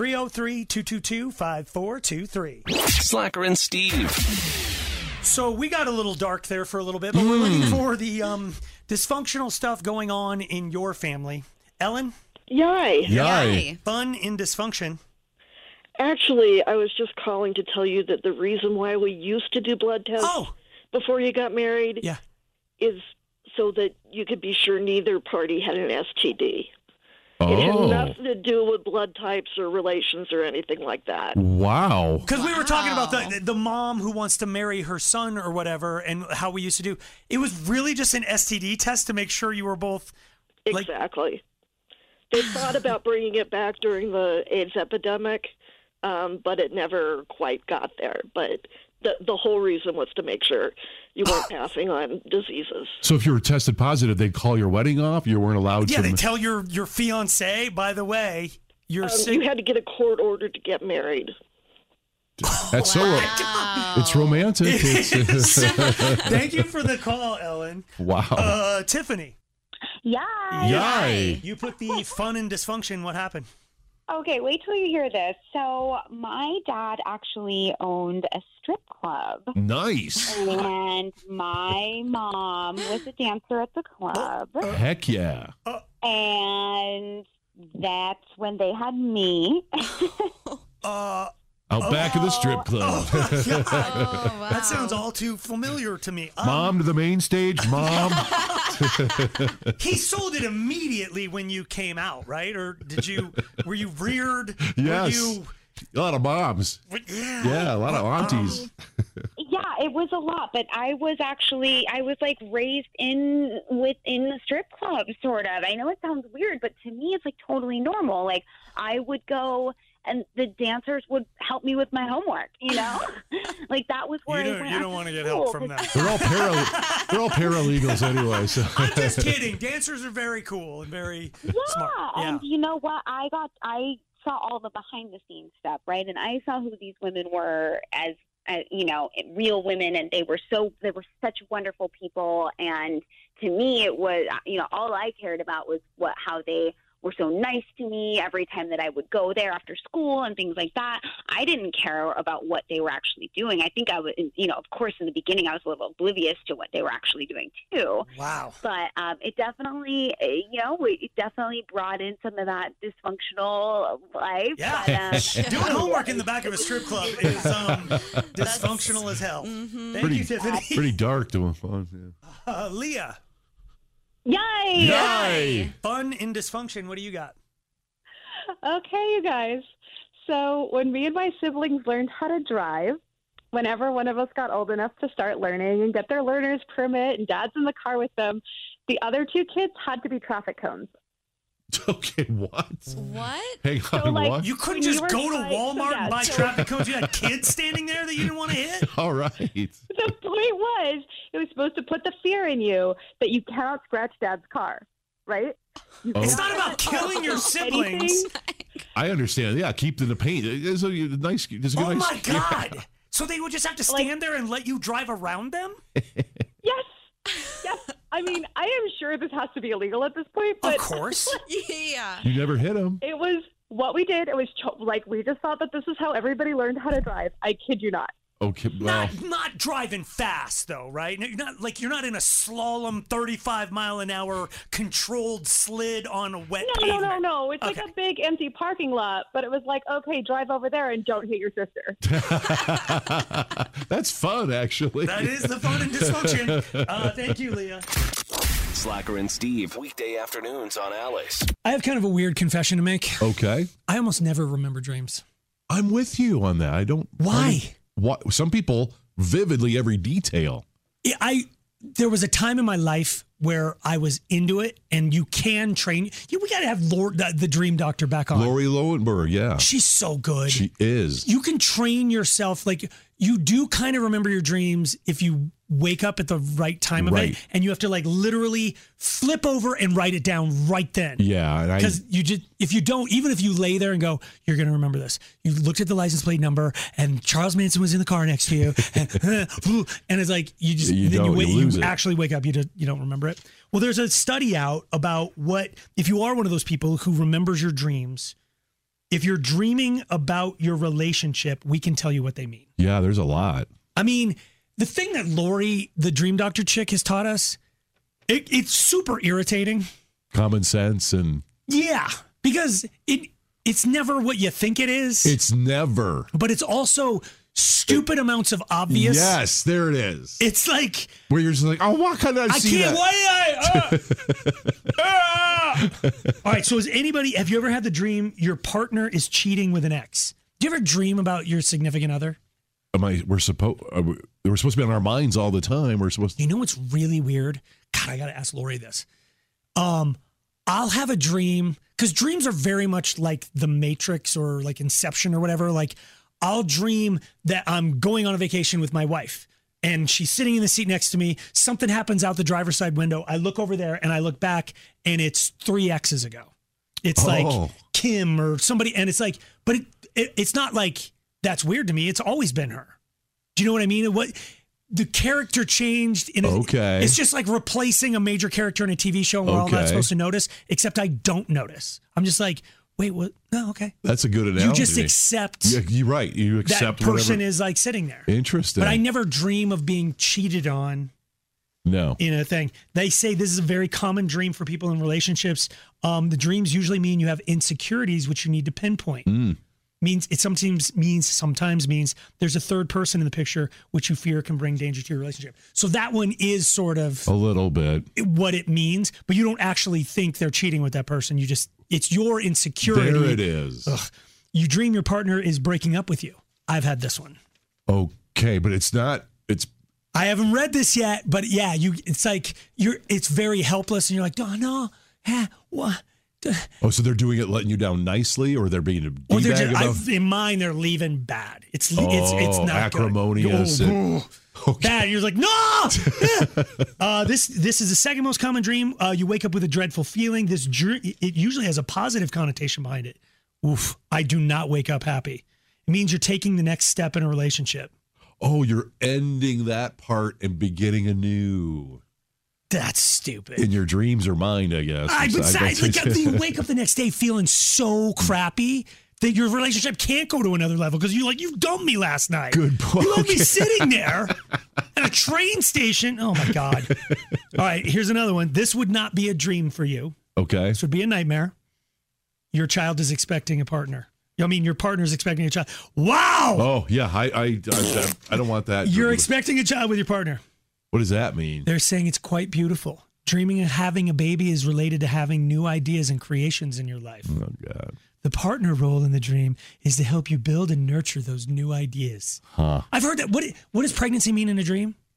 303-222-5423. Slacker and Steve. So we got a little dark there for a little bit, but we're looking for the dysfunctional stuff going on in your family. Ellen? Yay. Yay. Fun in dysfunction. Actually, I was just calling to tell you that the reason why we used to do blood tests before you got married is so that you could be sure neither party had an STD. It had nothing to do with blood types or relations or anything like that. Wow. Because we were talking about the mom who wants to marry her son or whatever and how we used to do. It was really just an STD test to make sure you were both... Exactly. They thought about bringing it back during the AIDS epidemic, but it never quite got there. But the whole reason was to make sure you weren't passing on diseases. So if you were tested positive, they'd call your wedding off? You weren't allowed to... Yeah, they tell your fiancé, by the way, you're sick. You had to get a court order to get married. That's it's romantic. Thank you for the call, Ellen. Wow. Tiffany. Yay. You put the fun in dysfunction. What happened? Okay, wait till you hear this. So my dad actually owned a strip club. Nice. And my mom was a dancer at the club. Heck yeah. And that's when they had me. Out back of the strip club. That sounds all too familiar to me. Mom to the main stage, Mom. He sold it immediately when you came out, right? Or were you reared? Yes. A lot of moms. Yeah, a lot of aunties. Yeah, it was a lot, but I was like raised within the strip club, sort of. I know it sounds weird, but to me it's like totally normal. Like I would go and the dancers would help me with my homework, you know? Like that was where I went. You don't want to get help from them. They're all paralegals anyway. So. I'm just kidding. Dancers are very cool and very smart. Yeah, and you know what? I saw all the behind the scenes stuff, right? And I saw who these women were as you know, real women, and they were such wonderful people. And to me, it was, you know, all I cared about was how they were so nice to me every time that I would go there after school and things like that. I didn't care about what they were actually doing. I think I was, you know, of course, in the beginning, I was a little oblivious to what they were actually doing too. Wow. But it definitely, you know, it definitely brought in some of that dysfunctional life. Yeah. But, doing homework in the back of a strip club is dysfunctional as hell. Mm-hmm. Thank you, Tiffany. Pretty dark doing fun. Yeah. Leah. Yay! Yay! Fun in dysfunction. What do you got? Okay, you guys. So when me and my siblings learned how to drive, whenever one of us got old enough to start learning and get their learner's permit and dad's in the car with them, the other two kids had to be traffic cones. Okay, what? What? Hang on, what? You couldn't just go to Walmart and buy traffic cones. You had kids standing there that you didn't want to hit. All right. The point was, it was supposed to put the fear in you that you cannot scratch Dad's car, right? It's not about killing your siblings. I understand. Yeah, keep the paint. It's a nice. It's a Oh nice, my God! So they would just have to stand there and let you drive around them? Yes. I mean, I am sure this has to be illegal at this point. But of course. Yeah. You never hit him. It was what we did. It was we just thought that this is how everybody learned how to drive. I kid you not. Okay, well, not driving fast though, right? You're not in a slalom 35-mile-an-hour controlled slid on a wet pavement. No. It's like a big empty parking lot, but it was like, okay, drive over there and don't hit your sister. That's fun, actually. That is the fun and dysfunction. Thank you, Leah. Slacker and Steve, weekday afternoons on Alice. I have kind of a weird confession to make. Okay. I almost never remember dreams. I'm with you on that. I don't. Why? What? Some people vividly every detail. There was a time in my life where I was into it, and you can train. We got to have the dream doctor back on. Lori Lowenberg, yeah. She's so good. She is. You can train yourself. Like, you do kind of remember your dreams if you wake up at the right time of it, and you have to like literally flip over and write it down right then. Yeah. Because if you don't, even if you lay there and go, you're going to remember this. You looked at the license plate number and Charles Manson was in the car next to you. And it's like, you actually wake up, you don't remember it. Well, there's a study out about if you are one of those people who remembers your dreams, if you're dreaming about your relationship, we can tell you what they mean. Yeah, there's a lot. I mean, the thing that Lori, the dream doctor chick, has taught us, it's super irritating. Common sense and... Yeah, because it's never what you think it is. It's never. But it's also stupid amounts of obvious. Yes, there it is. It's like... Where you're just like, oh, why can't I see that? All right, so have you ever had the dream your partner is cheating with an ex? Do you ever dream about your significant other? We're supposed to be on our minds all the time. You know what's really weird? God, I got to ask Lori this. I'll have a dream, because dreams are very much like The Matrix or like Inception or whatever. Like, I'll dream that I'm going on a vacation with my wife and she's sitting in the seat next to me. Something happens out the driver's side window. I look over there and I look back and it's 3 exes ago. It's like Kim or somebody. And it's like, but it's not like that's weird to me. It's always been her. Do you know what I mean? The character changed. It's just like replacing a major character in a TV show and we're all not supposed to notice, except I don't notice. I'm just like, wait, what? No, okay. That's a good analogy. You just accept. Yeah, you're right. You accept that person is like sitting there. Interesting. But I never dream of being cheated on. No. In a thing. They say this is a very common dream for people in relationships. The dreams usually mean you have insecurities, which you need to pinpoint. It sometimes means there's a third person in the picture, which you fear can bring danger to your relationship. So that one is sort of a little bit what it means, but you don't actually think they're cheating with that person. It's your insecurity. There it is. Ugh. You dream your partner is breaking up with you. I've had this one. Okay, but it's not. I haven't read this yet, but yeah, it's like it's very helpless, and you're like, oh no, what? Oh, so they're doing it, letting you down nicely, or they're being a d-bag about? In mine, they're leaving bad. It's not acrimonious. Bad. You're like, no. This is the second most common dream. You wake up with a dreadful feeling. It usually has a positive connotation behind it. Oof! I do not wake up happy. It means you're taking the next step in a relationship. Oh, you're ending that part and beginning anew. That's stupid. In your dreams or mind, I guess. You wake up the next day feeling so crappy that your relationship can't go to another level because you dumped me last night. Good point. You left me sitting there at a train station. Oh, my God. All right, here's another one. This would not be a dream for you. Okay. This would be a nightmare. Your child is expecting a partner. I mean, your partner's expecting a child. Wow! Oh, yeah. I don't want that. You're expecting a child with your partner. What does that mean? They're saying it's quite beautiful. Dreaming of having a baby is related to having new ideas and creations in your life. Oh, God. The partner role in the dream is to help you build and nurture those new ideas. Huh. I've heard that. What does pregnancy mean in a dream?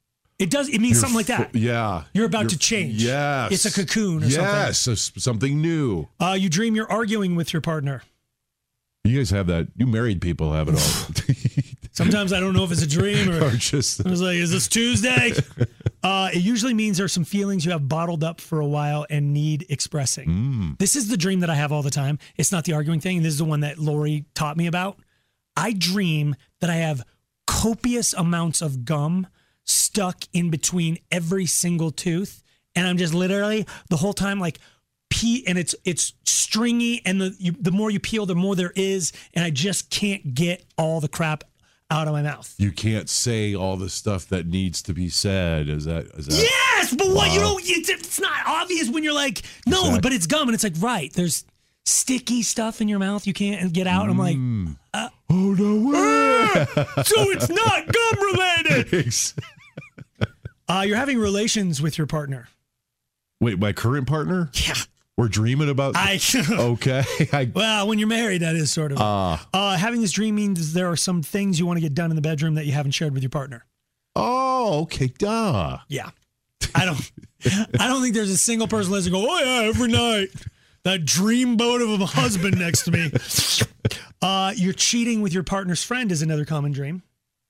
It does. It means something like that. Yeah. You're about to change. Yes. It's a cocoon or something. Yes, something new. You dream you're arguing with your partner. You guys have that. You married people have it all. Sometimes I don't know if it's a dream or just. I was like, is this Tuesday? It usually means there's some feelings you have bottled up for a while and need expressing. This is the dream that I have all the time. It's not the arguing thing. This is the one that Lori taught me about. I dream that I have copious amounts of gum stuck in between every single tooth. And I'm just literally the whole time like and it's stringy, and the more you peel, the more there is, and I just can't get all the crap out of my mouth. You can't say all the stuff that needs to be said. Is that? Yes, but what it's not obvious when you're like, no, but it's gum, and it's like, right, there's sticky stuff in your mouth you can't get out. I'm like, oh no way! So it's not gum related. You're having relations with your partner. Wait, my current partner? Yeah. We're dreaming about. Okay. Well, when you're married, that is sort of. Having this dream means there are some things you want to get done in the bedroom that you haven't shared with your partner. Oh, okay, duh. Yeah, I don't think there's a single person listening go, oh yeah, every night that dreamboat of a husband next to me. You're cheating with your partner's friend is another common dream.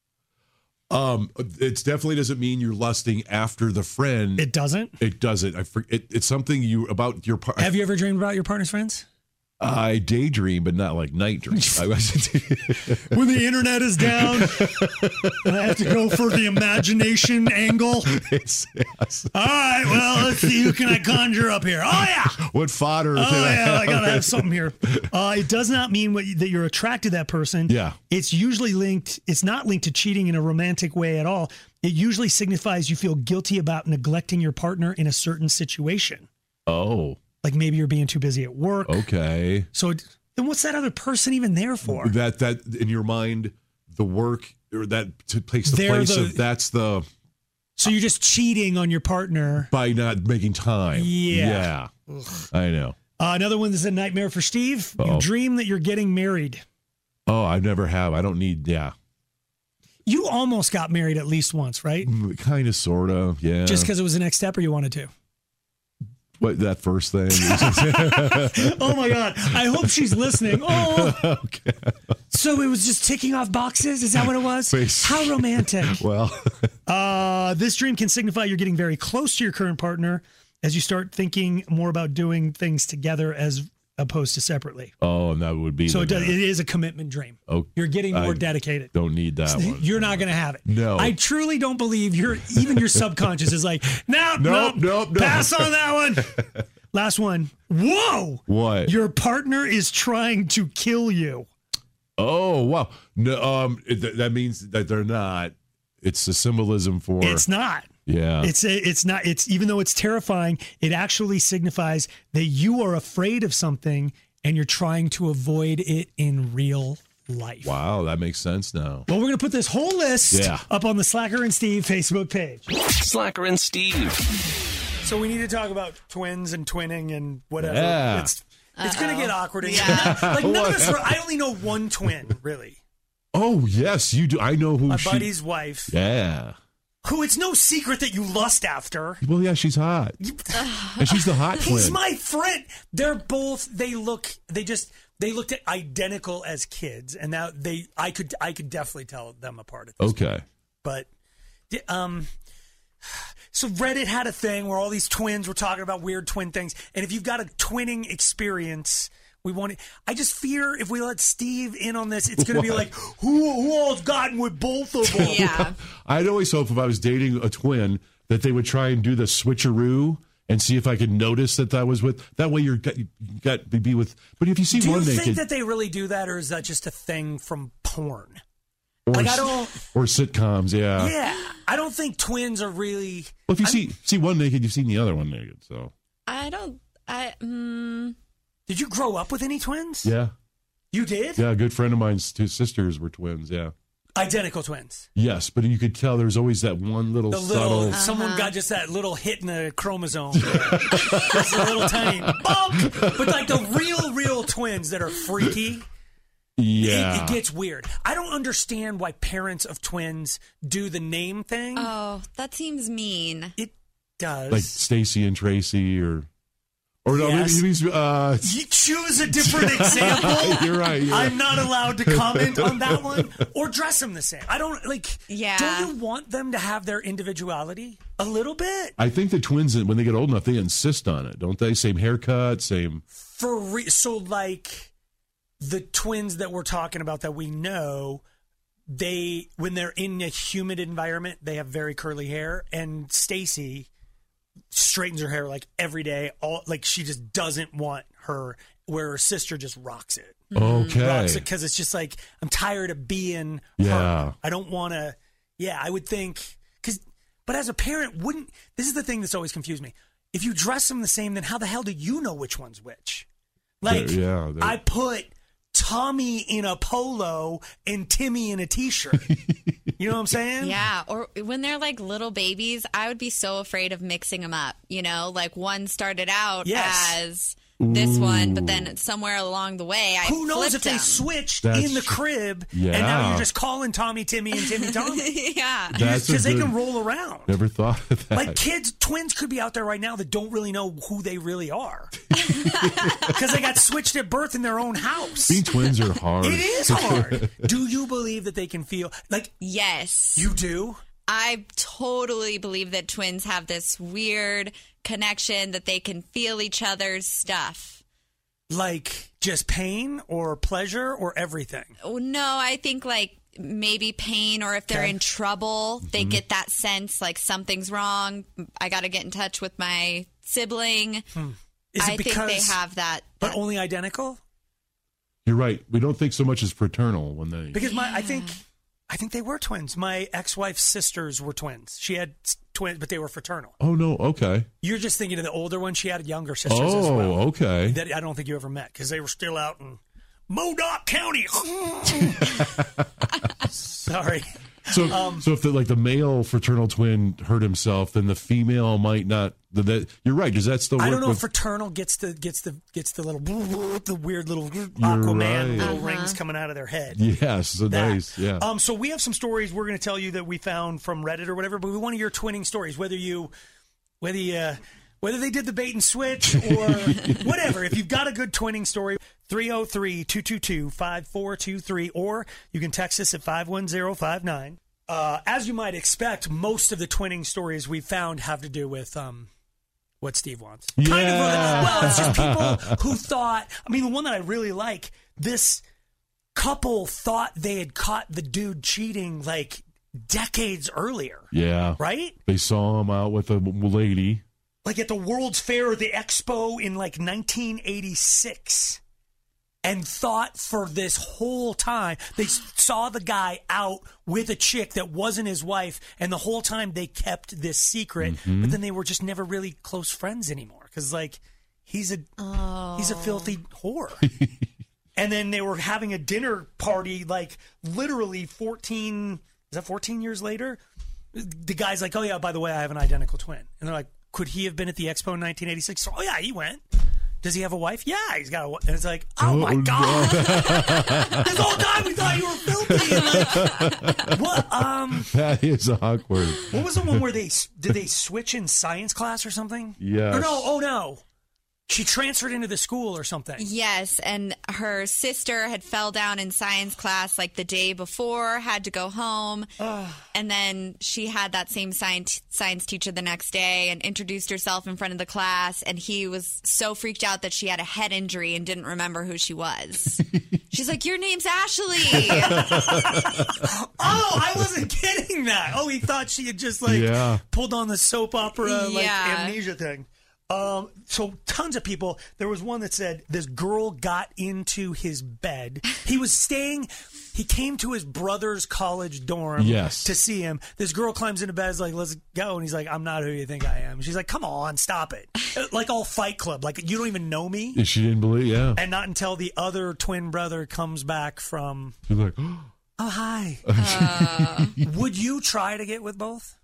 It definitely doesn't mean you're lusting after the friend. It doesn't? It doesn't. It's something about your partner. Have you ever dreamed about your partner's friends? I daydream, but not like night dream. When the internet is down and I have to go for the imagination angle. Yes. All right, well, let's see, who can I conjure up here? Oh, yeah. What fodder? I got to have something here. It does not mean that you're attracted to that person. Yeah. It's usually it's not linked to cheating in a romantic way at all. It usually signifies you feel guilty about neglecting your partner in a certain situation. Oh. Like maybe you're being too busy at work. Okay. So then what's that other person even there for? That in your mind, the work or that takes the place of that's the. So you're just cheating on your partner by not making time. Yeah. I know. Another one that's a nightmare for Steve. You dream that you're getting married. Oh, I never have. I don't need. Yeah. You almost got married at least once, right? Kind of, sort of. Yeah. Just because it was the next step, or you wanted to? What, that first thing? Oh my God. I hope she's listening. Oh. Okay. So it was just ticking off boxes? Is that what it was? How romantic. Well. This dream can signify you're getting very close to your current partner as you start thinking more about doing things together as opposed to separately. Oh, and that would be. So it is a commitment dream. Oh, you're getting more dedicated. Don't need that one. You're not going to have it. No. I truly don't believe even your subconscious is like, nope. Pass on that one. Last one. Whoa. What? Your partner is trying to kill you. Oh, wow. No, that means that they're not. It's a symbolism for. It's not. Yeah. It's not. It's even though it's terrifying, it actually signifies that you are afraid of something and you're trying to avoid it in real life. Wow, that makes sense now. Well, we're going to put this whole list up on the Slacker and Steve Facebook page. Slacker and Steve. So we need to talk about twins and twinning and whatever. Yeah. It's going to get awkward. Like none of us. I only know one twin, really. Oh yes, you do. I know who. My buddy's wife. Yeah. Who it's no secret that you lust after. Well, yeah, she's hot. And she's the hot twin. He's my friend. They're both, they looked identical as kids. And now I could definitely tell them apart at this point. But, so Reddit had a thing where all these twins were talking about weird twin things. And if you've got a twinning experience, I just fear if we let Steve in on this, it's going to be like, who all's gotten with both of them? Yeah. I'd always hope if I was dating a twin that they would try and do the switcheroo and see if I could notice that was with. That way you got to be with. But if you see one naked. Do you think that they really do that, or is that just a thing from porn? Or sitcoms, yeah. Yeah. I don't think twins are really. Well, if you see one naked, you've seen the other one naked, so. Did you grow up with any twins? Yeah. You did? Yeah, a good friend of mine's two sisters were twins, yeah. Identical twins? Yes, but you could tell there's always that one little subtle... Someone got just that little hit in the chromosome. Just a little tiny bump. But like the real twins that are freaky, Yeah. It gets weird. I don't understand why parents of twins do the name thing. Oh, that seems mean. It does. Like Stacy and Tracy or no, Yes. maybe you choose a different example. You're right. Yeah. I'm not allowed to comment on that one or dress them the same. I don't like. Yeah. Don't you want them to have their individuality a little bit? I think the twins, when they get old enough, they insist on it, don't they? Same haircut, same. So like the twins that we're talking about that we know, when they're in a humid environment, they have very curly hair, and Stacy straightens her hair like every day. Like she just doesn't want where her sister just rocks it. Okay. Rocks it because it's just like, I'm tired of being her. I don't want to. Yeah, I would think but as a parent, this is the thing that's always confused me. If you dress them the same, then how the hell do you know which one's which? Like, I put Tommy in a polo and Timmy in a t-shirt. You know what I'm saying? Yeah. Or when they're like little babies, I would be so afraid of mixing them up. Like one started out as this one, but then somewhere along the way, I Who knows if they switched in the crib and now you're just calling Tommy Timmy and Timmy Tommy? Yeah. Because they can roll around. Never thought of that. Like twins could be out there right now that don't really know who they really are. Because they got switched at birth in their own house. Being twins are hard. It is hard. Do you believe that they can feel like? Yes. You do? I totally believe that twins have this weird connection that they can feel each other's stuff. Like just pain or pleasure or everything? No, I think like maybe pain, or if they're in trouble, they get that sense like something's wrong. I got to get in touch with my sibling. I think they have that. But only identical? You're right. We don't think so much as fraternal when they. Because I think they were twins. My ex-wife's sisters were twins. She had twins, but they were fraternal. Oh, no. Okay. You're just thinking of the older one. She had younger sisters as well. Oh, okay. That I don't think you ever met because they were still out in Modoc County. Sorry. So if the male fraternal twin hurt himself, then the female might not. You're right. Does that still work? I don't know if fraternal gets the little the weird little Aquaman little rings coming out of their head. Yes, so nice. Yeah. So we have some stories we're going to tell you that we found from Reddit or whatever, but we want to hear twinning stories. Whether they did the bait and switch or whatever. If you've got a good twinning story, 303-222-5423, or you can text us at 51059. As you might expect, most of the twinning stories we found have to do with what Steve wants. Yeah. It's just people who thought, the one that I really like, this couple thought they had caught the dude cheating like decades earlier. Yeah. Right? They saw him out with a lady. Like at the World's Fair or the Expo in like 1986, and thought for this whole time they saw the guy out with a chick that wasn't his wife, and the whole time they kept this secret, but then they were just never really close friends anymore because like he's a filthy whore. And then they were having a dinner party like literally 14 years later. The guy's like, oh yeah, by the way, I have an identical twin. And they're like, could he have been at the Expo in 1986? Oh, yeah, he went. Does he have a wife? Yeah, he's got a wife. And it's like, oh my God. This whole time we thought you were filthy. And like, what? That is awkward. What was the one where did they switch in science class or something? Yes. Or no. She transferred into the school or something. Yes, and her sister had fell down in science class like the day before, had to go home. And then she had that same science teacher the next day and introduced herself in front of the class. And he was so freaked out that she had a head injury and didn't remember who she was. She's like, your name's Ashley. I wasn't kidding that. Oh, he thought she had just pulled on the soap opera amnesia thing. So tons of people. There was one that said this girl got into his bed. He came to his brother's college dorm to see him. This girl climbs into bed, is like, let's go. And he's like, I'm not who you think I am. She's like, come on, stop it. Like all Fight Club. Like, you don't even know me. She didn't believe, And not until the other twin brother comes back from. She's like, oh, hi. Would you try to get with both?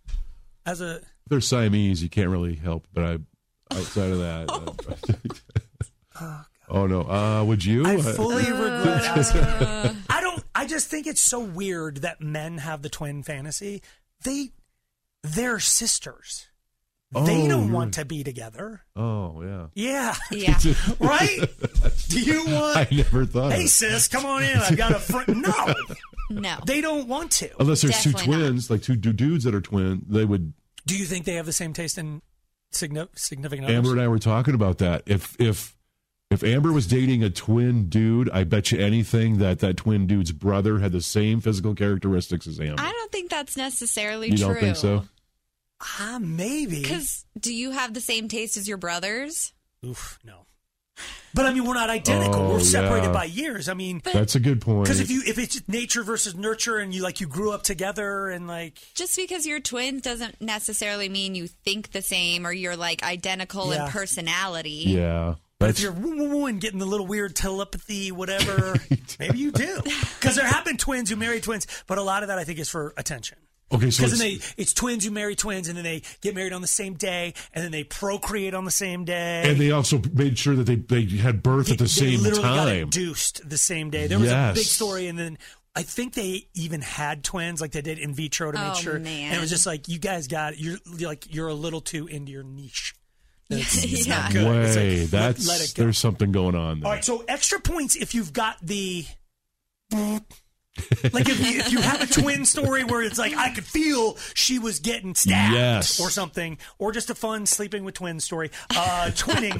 They're Siamese. You can't really help, but outside of that. Oh no. Would you? I fully regret asking. I just think it's so weird that men have the twin fantasy. They're sisters. They don't want to be together. Oh, yeah. Yeah. Right? Do you want... I never thought Hey, sis, come on in. I've got a friend. No. No. They don't want to. Unless there's two twins, like two dudes that are twin, they would... Do you think they have the same taste in significant others? Amber and I were talking about that. If Amber was dating a twin dude, I bet you anything that twin dude's brother had the same physical characteristics as Amber. I don't think that's necessarily you true. You don't think so? Maybe. Because do you have the same taste as your brothers? Oof, no. But I mean, we're not identical. We're separated by years. I mean, that's a good point. Because if it's nature versus nurture, and you grew up together, and just because you're twins doesn't necessarily mean you think the same or you're identical in personality. Yeah. But if you're and getting the little weird telepathy, whatever, maybe you do. Because there have been twins who marry twins, but a lot of that I think is for attention. Okay, so because it's twins who marry twins, and then they get married on the same day, and then they procreate on the same day. And they also made sure that they had birth at the same time. They literally got induced the same day. There was a big story, and then I think they even had twins, like they did in vitro to make sure. Man. And it was just you guys got you're a little too into your niche. It's not good. Way, let it go. There's something going on there. All right, so extra points if you've got the. If you have a twin story where it's I could feel she was getting stabbed or something, or just a fun sleeping with twins story. Twinning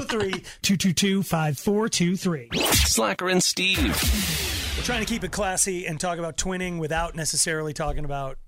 303-222-5423. Slacker and Steve. We're trying to keep it classy and talk about twinning without necessarily talking about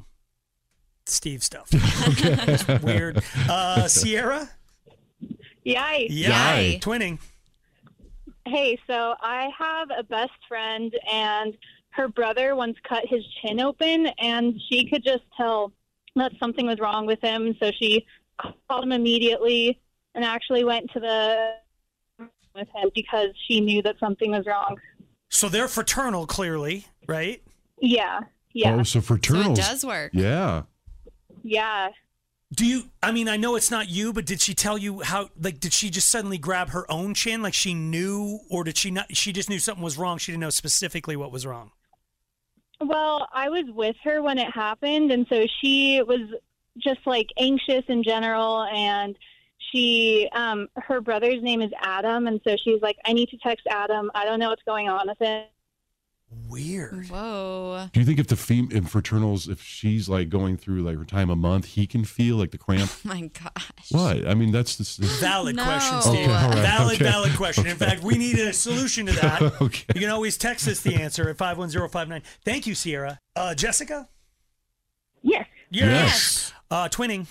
Steve stuff. Okay. It's weird. Sierra? Yay. Yay. Twinning. Hey, so I have a best friend, and her brother once cut his chin open, and she could just tell that something was wrong with him. So she called him immediately and actually went to with him because she knew that something was wrong. So they're fraternal, clearly, right? Yeah. Oh, so fraternal. So it does work. Yeah. Yeah. I know it's not you, but did she tell you how, did she just suddenly grab her own chin? She knew, or did she not? She just knew something was wrong. She didn't know specifically what was wrong. Well, I was with her when it happened, and so she was just anxious in general, and she, her brother's name is Adam, and so she's I need to text Adam. I don't know what's going on with it. Weird. Whoa. Do you think if in fraternals, if she's going through her time a month, he can feel the cramp? Oh my gosh. What? I mean, that's valid question, Steve. Okay, valid question. In fact, we need a solution to that. Okay. You can always text us the answer at 51059. Thank you, Sierra. Jessica? Yes. Yes. Twinning.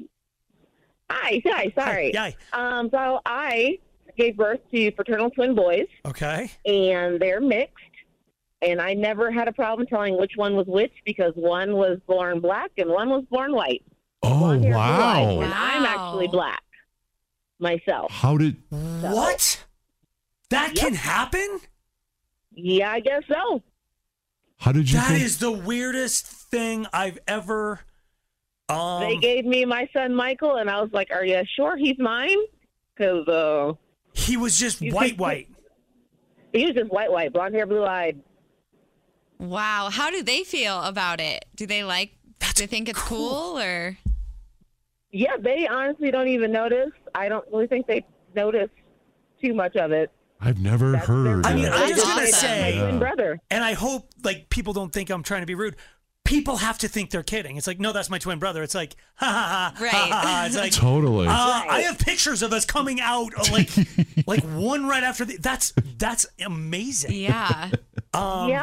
Hi. Sorry. Hi. So I gave birth to fraternal twin boys. Okay. And they're mixed. And I never had a problem telling which one was which because one was born black and one was born white. Oh, wow. And I'm actually black myself. How did... What? That can happen? Yeah, I guess so. How did you That is the weirdest thing I've ever... They gave me my son Michael, and I was like, are you sure he's mine? Because... he was just white. He was just white, blonde hair, blue-eyed. Wow. How do they feel about it? Do they do they think it's cool or? Yeah, they honestly don't even notice. I don't really think they notice too much of it. I've never heard. I mean, I'm just going to My say, twin brother. and I hope people don't think I'm trying to be rude. People have to think they're kidding. It's no, that's my twin brother. It's ha ha ha. Right. Ha, ha, ha. It's totally. I have pictures of us coming out one right after that's amazing. Yeah. Yeah.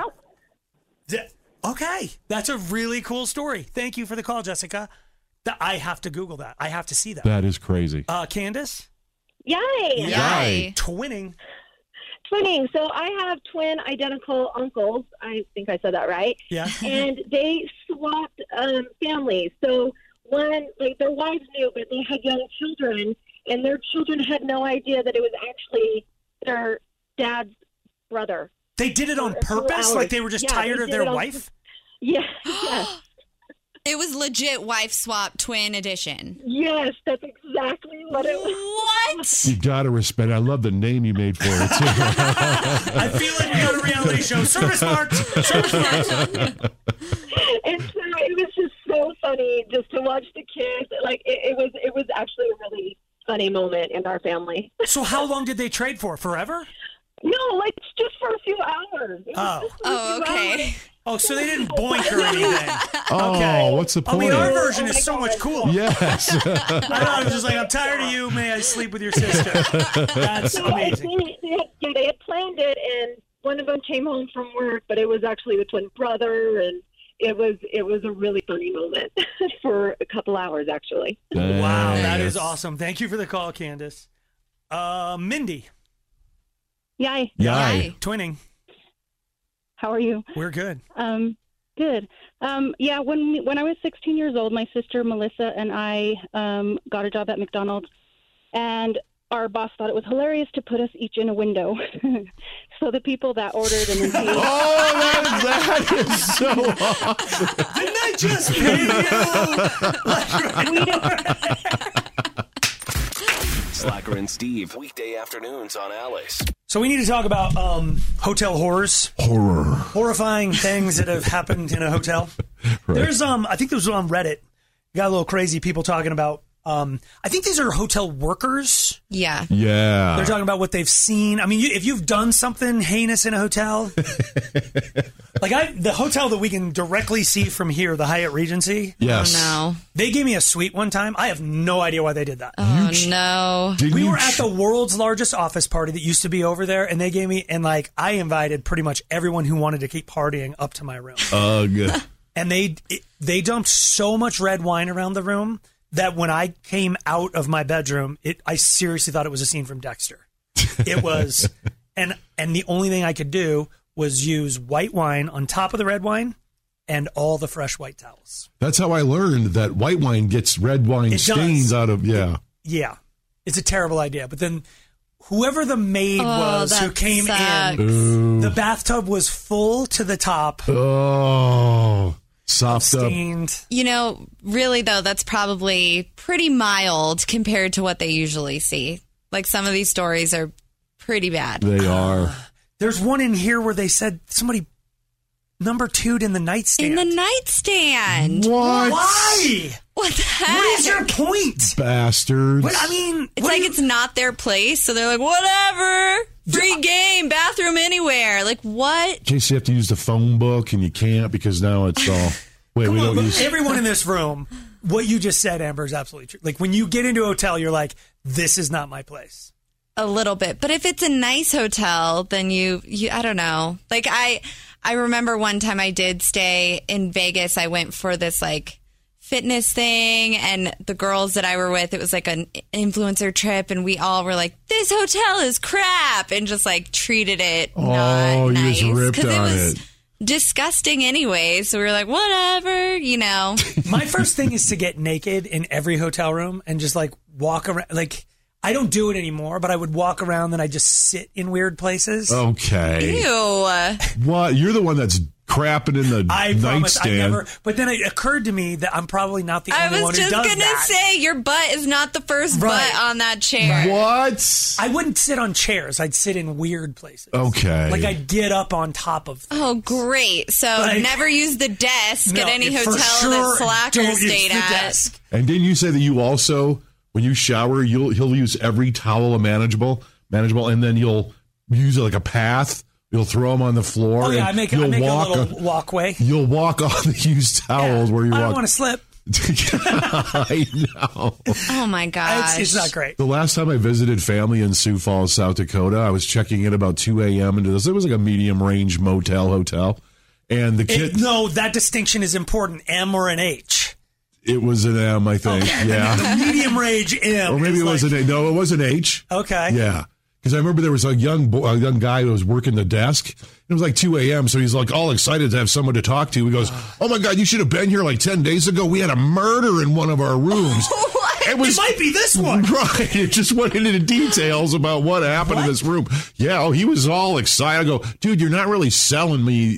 Okay, that's a really cool story. Thank you for the call, Jessica. I have to Google that. I have to see that. That is crazy. Candace? Yay! Twinning. So I have twin identical uncles. I think I said that right. Yeah. And they swapped families. So one, their wives knew, but they had young children, and their children had no idea that it was actually their dad's brother. They did it on purpose? They were just tired of their wife? Yeah. Yes. It was legit wife swap twin edition. Yes, that's exactly what it was. What? You gotta respect. I love the name you made for it too. I feel like we got a reality show. Service marks. Service marks. And so it was just so funny just to watch the kids. Like it was actually a really funny moment in our family. So how long did they trade for? Forever? No, like just for a few hours. Okay. Oh, so they didn't boink or anything. Oh, Okay. what's the point? I mean, our version is so much cooler. Yes. I was just like, I'm tired of you. May I sleep with your sister? That's So amazing. they had planned it, and one of them came home from work, but it was actually the twin brother, and it was a really funny moment for a couple hours, actually. Wow, that is awesome. Thank you for the call, Candace. Mindy. Yay. Twinning. How are you? We're good. Good. Yeah, when I was 16 years old, my sister Melissa and I got a job at McDonald's, and our boss thought it was hilarious to put us each in a window. So the people that ordered and then paid. That is so awesome. Didn't I just pay you? Slacker and Steve, weekday afternoons on Alice. So we need to talk about hotel horrors. Horrifying things that have happened in a hotel. Right. There's I think there was on Reddit. Got a little crazy people talking about I think these are hotel workers. Yeah. Yeah. They're talking about what they've seen. I mean, if you've done something heinous in a hotel, like the hotel that we can directly see from here, the Hyatt Regency. Yes. Oh, no. They gave me a suite one time. I have no idea why they did that. Oh, no. We were at the world's largest office party that used to be over there, and they gave me, and like I invited pretty much everyone who wanted to keep partying up to my room. Ugh. And they dumped so much red wine around the room that when I came out of my bedroom, I seriously thought it was a scene from Dexter. It was, and the only thing I could do was use white wine on top of the red wine and all the fresh white towels. That's how I learned that white wine gets red wine stains out of, yeah. Yeah. It's a terrible idea. But then whoever the maid was who came in, the bathtub was full to the top. Oh, soft up. You know, really, though, that's probably pretty mild compared to what they usually see. Like, some of these stories are pretty bad. They are. There's one in here where they said somebody number 2'd in the nightstand. In the nightstand. What? Why? What the heck? What is your point? Bastards. But I mean, it's like it's not their place, so they're like, whatever. Free game, bathroom anywhere. Like, what? In case you have to use the phone book and you can't because now it's all. Wait, we don't use. Everyone in this room, what you just said, Amber, is absolutely true. Like, when you get into a hotel, you're like, this is not my place. A little bit. But if it's a nice hotel, then you I don't know. Like, I remember one time I did stay in Vegas. I went for this, like, fitness thing, and the girls that I were with, it was like an influencer trip, and we all were like, this hotel is crap, and just like treated it not nice. You just ripped on it. Disgusting anyway, so we were like, whatever, you know. My first thing is to get naked in every hotel room and just like walk around. Like, I don't do it anymore, but I would walk around and I just sit in weird places. Okay. Ew. What? You're the one that's crapping in the nightstand. But then it occurred to me that I'm probably not the only one who does that. I was just going to say, your butt is not the first butt on that chair. What? I wouldn't sit on chairs. I'd sit in weird places. Okay. Like, I'd get up on top of things. Oh, great. So Like, never use the desk at any for hotel sure that Slacker don't use stayed the at. desk. And didn't you say that you also, when you shower, he'll use every towel manageable, and then you'll use it like a path. You'll throw them on the floor. Oh, yeah, and I make a little walkway. You'll walk on the used towels where you walk. I don't want to slip. I know. Oh, my gosh. It's not great. The last time I visited family in Sioux Falls, South Dakota, I was checking in about 2 a.m. into this. It was like a medium-range hotel. And the kid... No, that distinction is important. M or an H. It was an M, I think. Okay. Yeah. The medium range M. Or maybe it was an A. No, it was an H. Okay. Yeah. Because I remember there was a young guy who was working the desk. It was like 2 a.m., so he's like all excited to have someone to talk to. He goes, oh, my God, you should have been here like 10 days ago. We had a murder in one of our rooms. It might be this one. Right. It just went into the details about what happened in this room. Yeah, he was all excited. I go, dude, you're not really selling me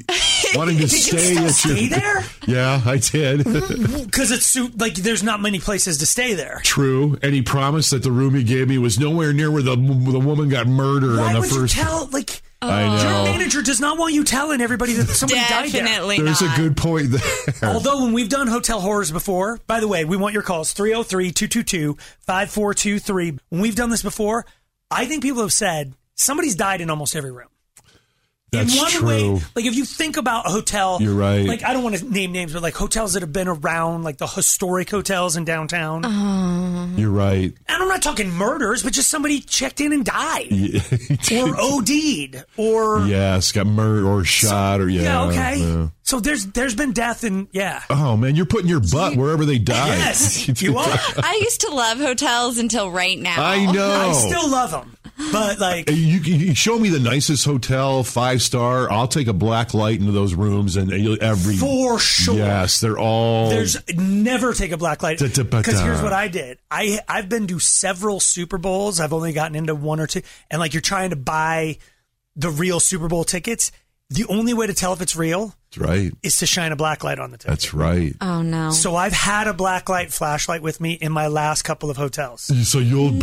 wanting to Did stay you at stay there? Yeah, I did. Because it's like there's not many places to stay there. True, and he promised that the room he gave me was nowhere near where the woman got murdered Why on the would first. you tell? Like, I know. your manager does not want you telling everybody that somebody died there. Definitely There's not. a good point there. Although when we've done hotel horrors before, by the way, we want your calls, 303-222-5423. When we've done this before, I think people have said somebody's died in almost every room. That's in one true. way, like if you think about a hotel, You're right. Like I don't want to name names, but like hotels that have been around, like the historic hotels in downtown. You're right. And I'm not talking murders, but just somebody checked in and died, or OD'd, or Yes, got murdered or shot, or okay. yeah. So there's been death, and Oh man, you're putting your butt wherever they died. Yes, you are. I used to love hotels until right now. I know. I still love them, but like You show me the nicest hotel, 5-star. I'll take a black light into those rooms, and for sure. Yes, they're all. There's never take a black light, Da-da-ba-da. because here's what I did. I've been to several Super Bowls. I've only gotten into one or two, and like you're trying to buy the real Super Bowl tickets. The only way to tell if it's real That's right. is to shine a black light on the ticket. That's right. Oh no. So I've had a black light flashlight with me in my last couple of hotels. So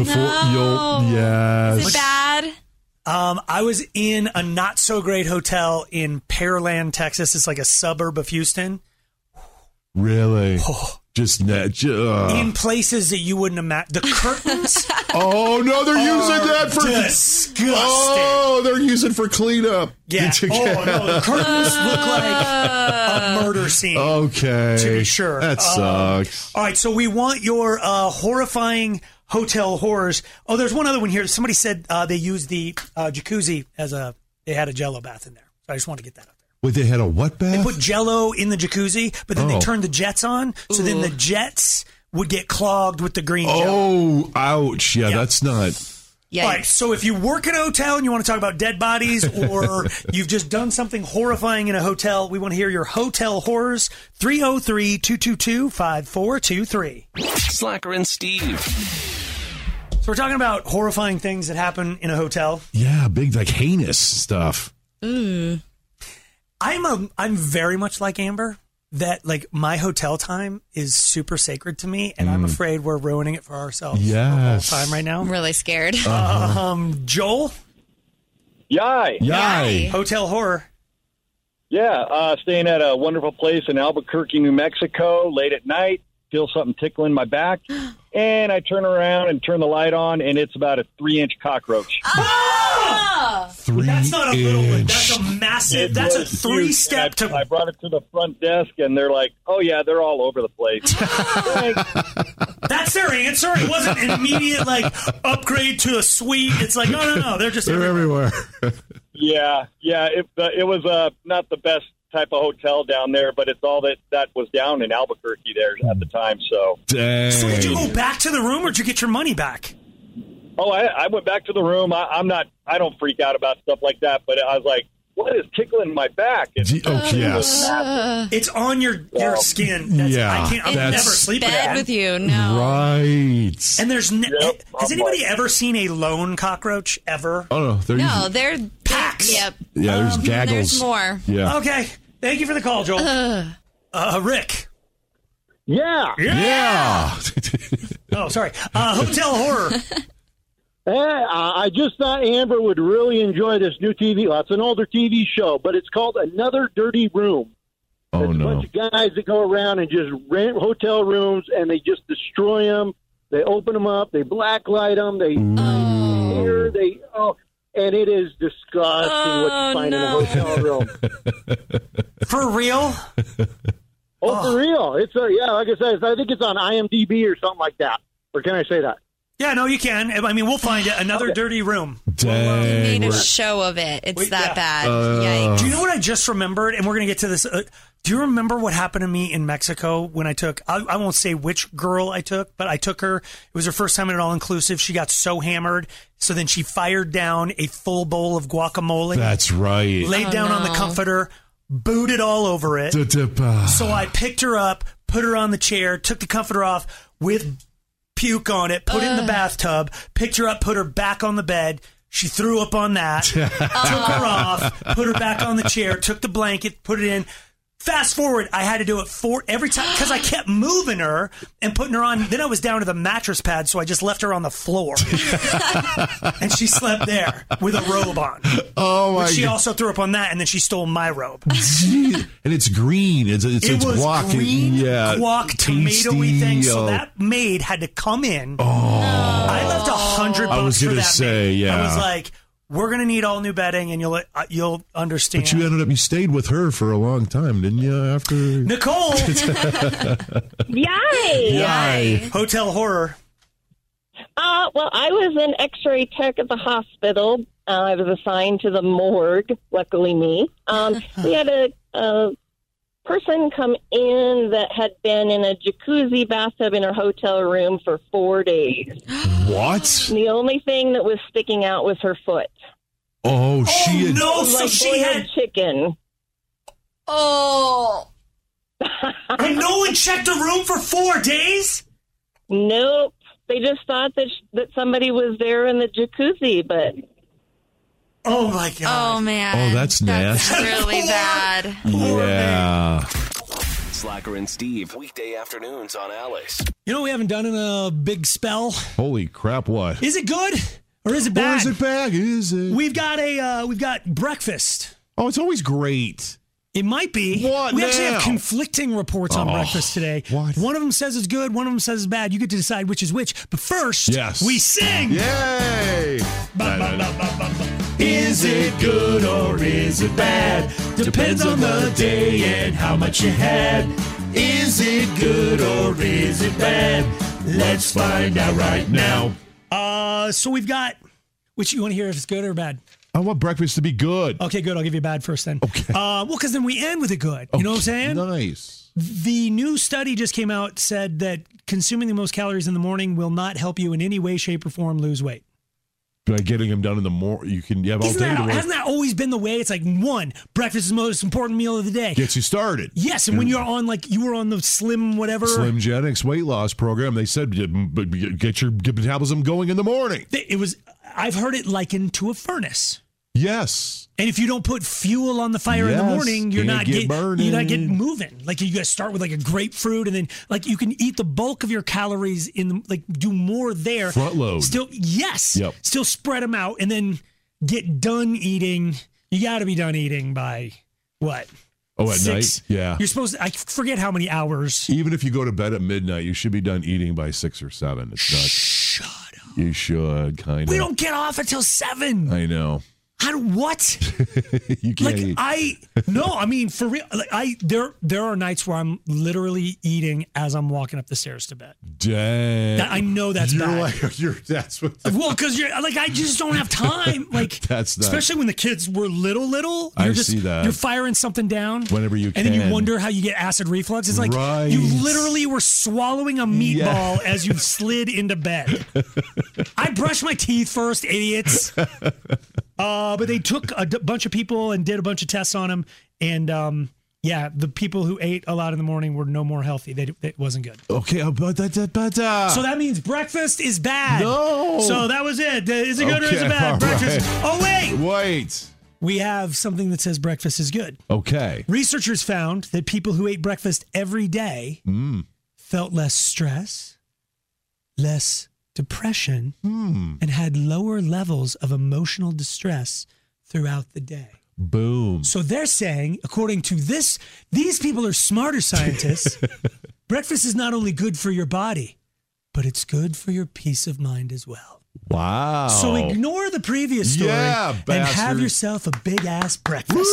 yes. Is it bad? I was in a not so great hotel in Pearland, Texas. It's like a suburb of Houston. Really? Oh. Just In places that you wouldn't imagine. The curtains. Oh no, they're using that for disgusting. Oh, they're using for cleanup. Yeah. Oh no, the curtains look like a murder scene. Okay. To be sure. That sucks. All right, so we want your horrifying hotel horrors. Oh, there's one other one here. Somebody said they used the jacuzzi they had a Jell-O bath in there. So I just want to get that up. Wait, they had a what bath? They put Jell-O in the jacuzzi, but then they turned the jets on, so then the jets would get clogged with the green Jell-O. Oh, ouch. Yeah, that's not. Yikes. All right, so if you work in a hotel and you want to talk about dead bodies, or you've just done something horrifying in a hotel, we want to hear your hotel horrors. 303-222-5423. Slacker and Steve. So we're talking about horrifying things that happen in a hotel. Yeah, big, like heinous stuff. I'm very much like Amber, that like my hotel time is super sacred to me, and I'm afraid we're ruining it for ourselves the whole time right now. I'm really scared. Joel? Yay. Hotel horror. Yeah, staying at a wonderful place in Albuquerque, New Mexico, late at night, feel something tickling my back, and I turn around and turn the light on, and it's about a 3-inch cockroach. That's not a little one. That's a massive. That's a 3-step to. I brought it to the front desk, and they're like, "Oh yeah, they're all over the place." That's their answer. It wasn't an immediate like upgrade to a suite. It's like no. They're just everywhere. Yeah. It was not the best type of hotel down there, but it's all that was down in Albuquerque there at the time. So, dang. So did you go back to the room, or did you get your money back? Oh, I went back to the room. I don't freak out about stuff like that, but I was like, what is tickling my back? Yes. It's on your skin. I'll never sleep in bed with you. No. Right. And there's has anybody ever seen a lone cockroach ever? Oh no, they're packs. Yep. Yeah, there's gaggles. There's more. Yeah. Okay. Thank you for the call, Joel. Rick. Yeah. Oh, sorry. Hotel horror. I just thought Amber would really enjoy this new TV. Well, it's an older TV show, but it's called Another Dirty Room. Oh, It's a bunch of guys that go around and just rent hotel rooms, and they just destroy them. They open them up. They blacklight them. They air. And it is disgusting what you find in a hotel room. For real? For real. It's like I said, I think it's on IMDb or something like that. Or can I say that? Yeah, no, you can. I mean, we'll find it. Another dirty room. They made a show of it. It's that bad. Yikes. Do you know what I just remembered? And we're going to get to this. Do you remember what happened to me in Mexico when I took, I won't say which girl I took, but I took her. It was her first time at an all-inclusive. She got so hammered. So then she fired down a full bowl of guacamole. That's right. Laid down on the comforter, booted all over it. So I picked her up, put her on the chair, took the comforter off with puke on it, put it in the bathtub, picked her up, put her back on the bed. She threw up on that, took her off, put her back on the chair, took the blanket, put it in. Fast forward, I had to do it every time because I kept moving her and putting her on. Then I was down to the mattress pad, so I just left her on the floor. And she slept there with a robe on. Oh, my God. She also threw up on that, and then she stole my robe. And it's green. It was guac. Green, guac, tomatoey thing. So that maid had to come in. Oh. I left $100 I was for gonna that say, maid. yeah. I was like, we're going to need all new bedding, and you'll understand. But you stayed with her for a long time, didn't you? After Nicole. Yay! Hotel horror. Well, I was an X-ray tech at the hospital. I was assigned to the morgue. Luckily, me. We had a person come in that had been in a jacuzzi bathtub in her hotel room for 4 days. What? The only thing that was sticking out was her foot. Oh, she had... No, so she had chicken. Oh. And no one checked the room for 4 days? Nope. They just thought that somebody was there in the jacuzzi, but... Oh, my God. Oh, man. Oh, that's nasty. That's really bad. Yeah. Slacker and Steve, weekday afternoons on Alice. You know what we haven't done in a big spell? Holy crap, what? Is it good or is it bad? Or is it bad? Is it? We've got breakfast. Oh, it's always great. It might be. What we now? actually have conflicting reports on breakfast today. What? One of them says it's good, one of them says it's bad. You get to decide which is which. But first, we sing. Yay! Is it good or is it bad? Depends on the day and how much you had. Is it good or is it bad? Let's find out right now. So we've got, which you want to hear if it's good or bad? I want breakfast to be good. Okay, good. I'll give you bad first then. Okay. Well, because then we end with it good. You know what I'm saying? Nice. The new study just came out, said that consuming the most calories in the morning will not help you in any way, shape, or form lose weight. By getting them done in the morning, you have all day to work. Hasn't that always been the way? It's like, one, breakfast is the most important meal of the day. Gets you started. Yes, and when you're on, you were on the Slim whatever. Slimgenics weight loss program, they said get your metabolism going in the morning. I've heard it likened to a furnace. Yes. And if you don't put fuel on the fire in the morning, you're not getting moving. Like you got to start with a grapefruit, and then you can eat the bulk of your calories do more there. Front load. Still, yes. Yep. Still spread them out, and then get done eating. You got to be done eating by what? Oh, at 6? night? Yeah. You're supposed to, I forget how many hours. Even if you go to bed at midnight, you should be done eating by 6 or 7. It's not. Shut up. You should, kind of. We don't get off until 7. I know. What? You can't eat. I mean, for real. There are nights where I'm literally eating as I'm walking up the stairs to bed. Dang. I know that's bad. That's what. Well, because I just don't have time. That's not, especially when the kids were little. I see that. You're firing something down whenever you can, and then you wonder how you get acid reflux. It's like you literally were swallowing a meatball as you slid into bed. I brushed my teeth first, idiots. But they took a bunch of people and did a bunch of tests on them, and the people who ate a lot in the morning were no more healthy. It wasn't good. Okay, so that means breakfast is bad. No. So that was it. Is it good or is it bad? Breakfast. Right. Oh wait. We have something that says breakfast is good. Okay. Researchers found that people who ate breakfast every day felt less stress, less depression, and had lower levels of emotional distress throughout the day. Boom. So they're saying, according to these people are smarter scientists, breakfast is not only good for your body, but it's good for your peace of mind as well. Wow. So ignore the previous story and have yourself a big-ass breakfast.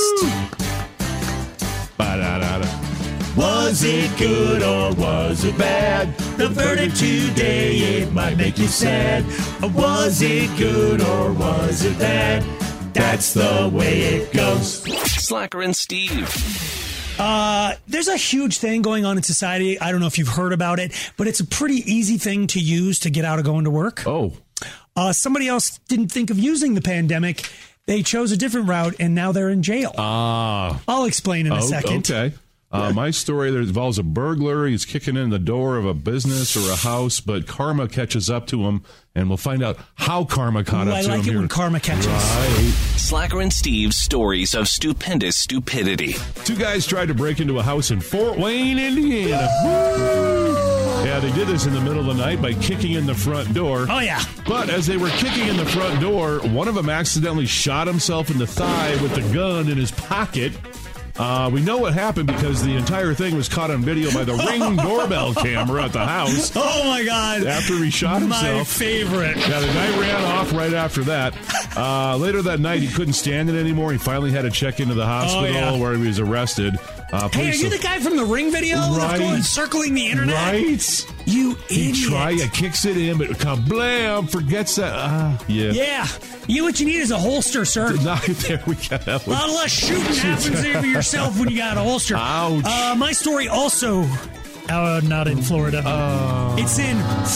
Was it good or was it bad? The verdict today, it might make you sad. Was it good or was it bad? That's the way it goes. Slacker and Steve. There's a huge thing going on in society. I don't know if you've heard about it, but it's a pretty easy thing to use to get out of going to work. Oh. Somebody else didn't think of using the pandemic. They chose a different route, and now they're in jail. I'll explain in a second. Okay. My story there involves a burglar. He's kicking in the door of a business or a house, but karma catches up to him, and we'll find out how karma caught up to him. I like it when karma catches. Right. Slacker and Steve's stories of stupendous stupidity. 2 guys tried to break into a house in Fort Wayne, Indiana. Yeah, they did this in the middle of the night by kicking in the front door. Oh, yeah. But as they were kicking in the front door, one of them accidentally shot himself in the thigh with the gun in his pocket. We know what happened because the entire thing was caught on video by the Ring doorbell camera at the house. Oh, my God. After he shot himself. My favorite. Yeah, the guy ran off right after that. Later that night, he couldn't stand it anymore. He finally had to check into the hospital where he was arrested. Hey, are you the guy from the Ring video that's going circling the internet? Right. You idiot. He kicks it in, but kablam, forgets that. Yeah. What you need is a holster, sir. There we go. A lot less shooting happens over yourself when you got a holster. Ouch. My story also, not in Florida. It's in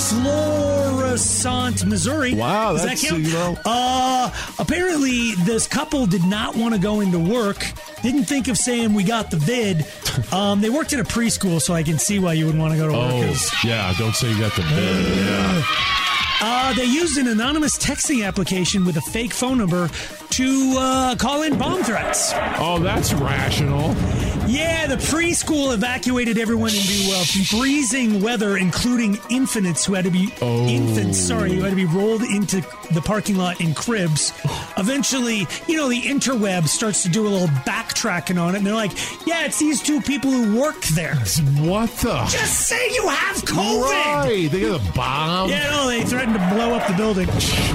Florissant, Missouri. Wow, does that count? Apparently, this couple did not want to go into work. Didn't think of saying we got the vid. They worked at a preschool, so I can see why you would want to go to work. Oh, yeah, don't say you got the vid. Yeah. They used an anonymous texting application with a fake phone number to call in bomb threats. Oh, that's rational. Yeah, the preschool evacuated everyone into freezing weather, including infants who had to be who had to be rolled into the parking lot in cribs. Eventually, the interweb starts to do a little backtracking on it, and they're like, yeah, it's these 2 people who work there. What the? Just say you have COVID! Right, they got a bomb. Yeah, no, they threatened to blow up the building.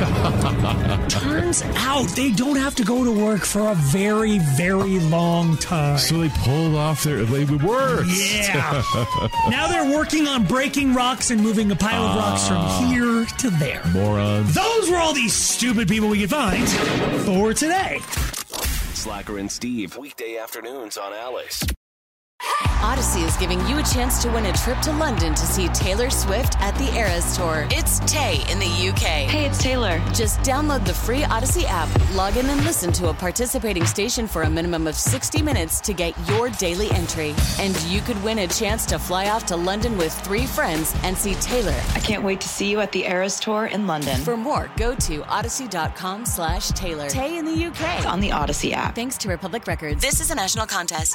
Turns out they don't have to go to work for a very, very long time. So they pulled off their... It worked. Yeah. Now they're working on breaking rocks and moving a pile of rocks from here to there. Morons. Those were all these stupid people we could find for today. Slacker and Steve, weekday afternoons on Alice. Odyssey is giving you a chance to win a trip to London to see Taylor Swift at the Eras Tour. It's Tay in the UK. Hey, it's Taylor. Just download the free Odyssey app, log in and listen to a participating station for a minimum of 60 minutes to get your daily entry. And you could win a chance to fly off to London with 3 friends and see Taylor. I can't wait to see you at the Eras Tour in London. For more, go to odyssey.com/Taylor. Tay in the UK. It's on the Odyssey app. Thanks to Republic Records. This is a national contest.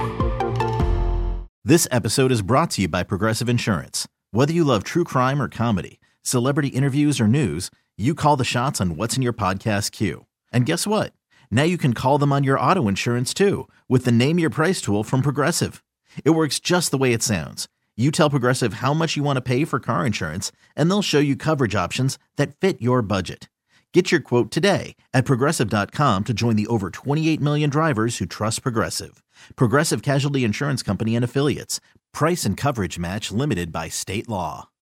This episode is brought to you by Progressive Insurance. Whether you love true crime or comedy, celebrity interviews or news, you call the shots on what's in your podcast queue. And guess what? Now you can call them on your auto insurance too with the Name Your Price tool from Progressive. It works just the way it sounds. You tell Progressive how much you want to pay for car insurance, and they'll show you coverage options that fit your budget. Get your quote today at Progressive.com to join the over 28 million drivers who trust Progressive. Progressive Casualty Insurance Company and Affiliates. Price and coverage match limited by state law.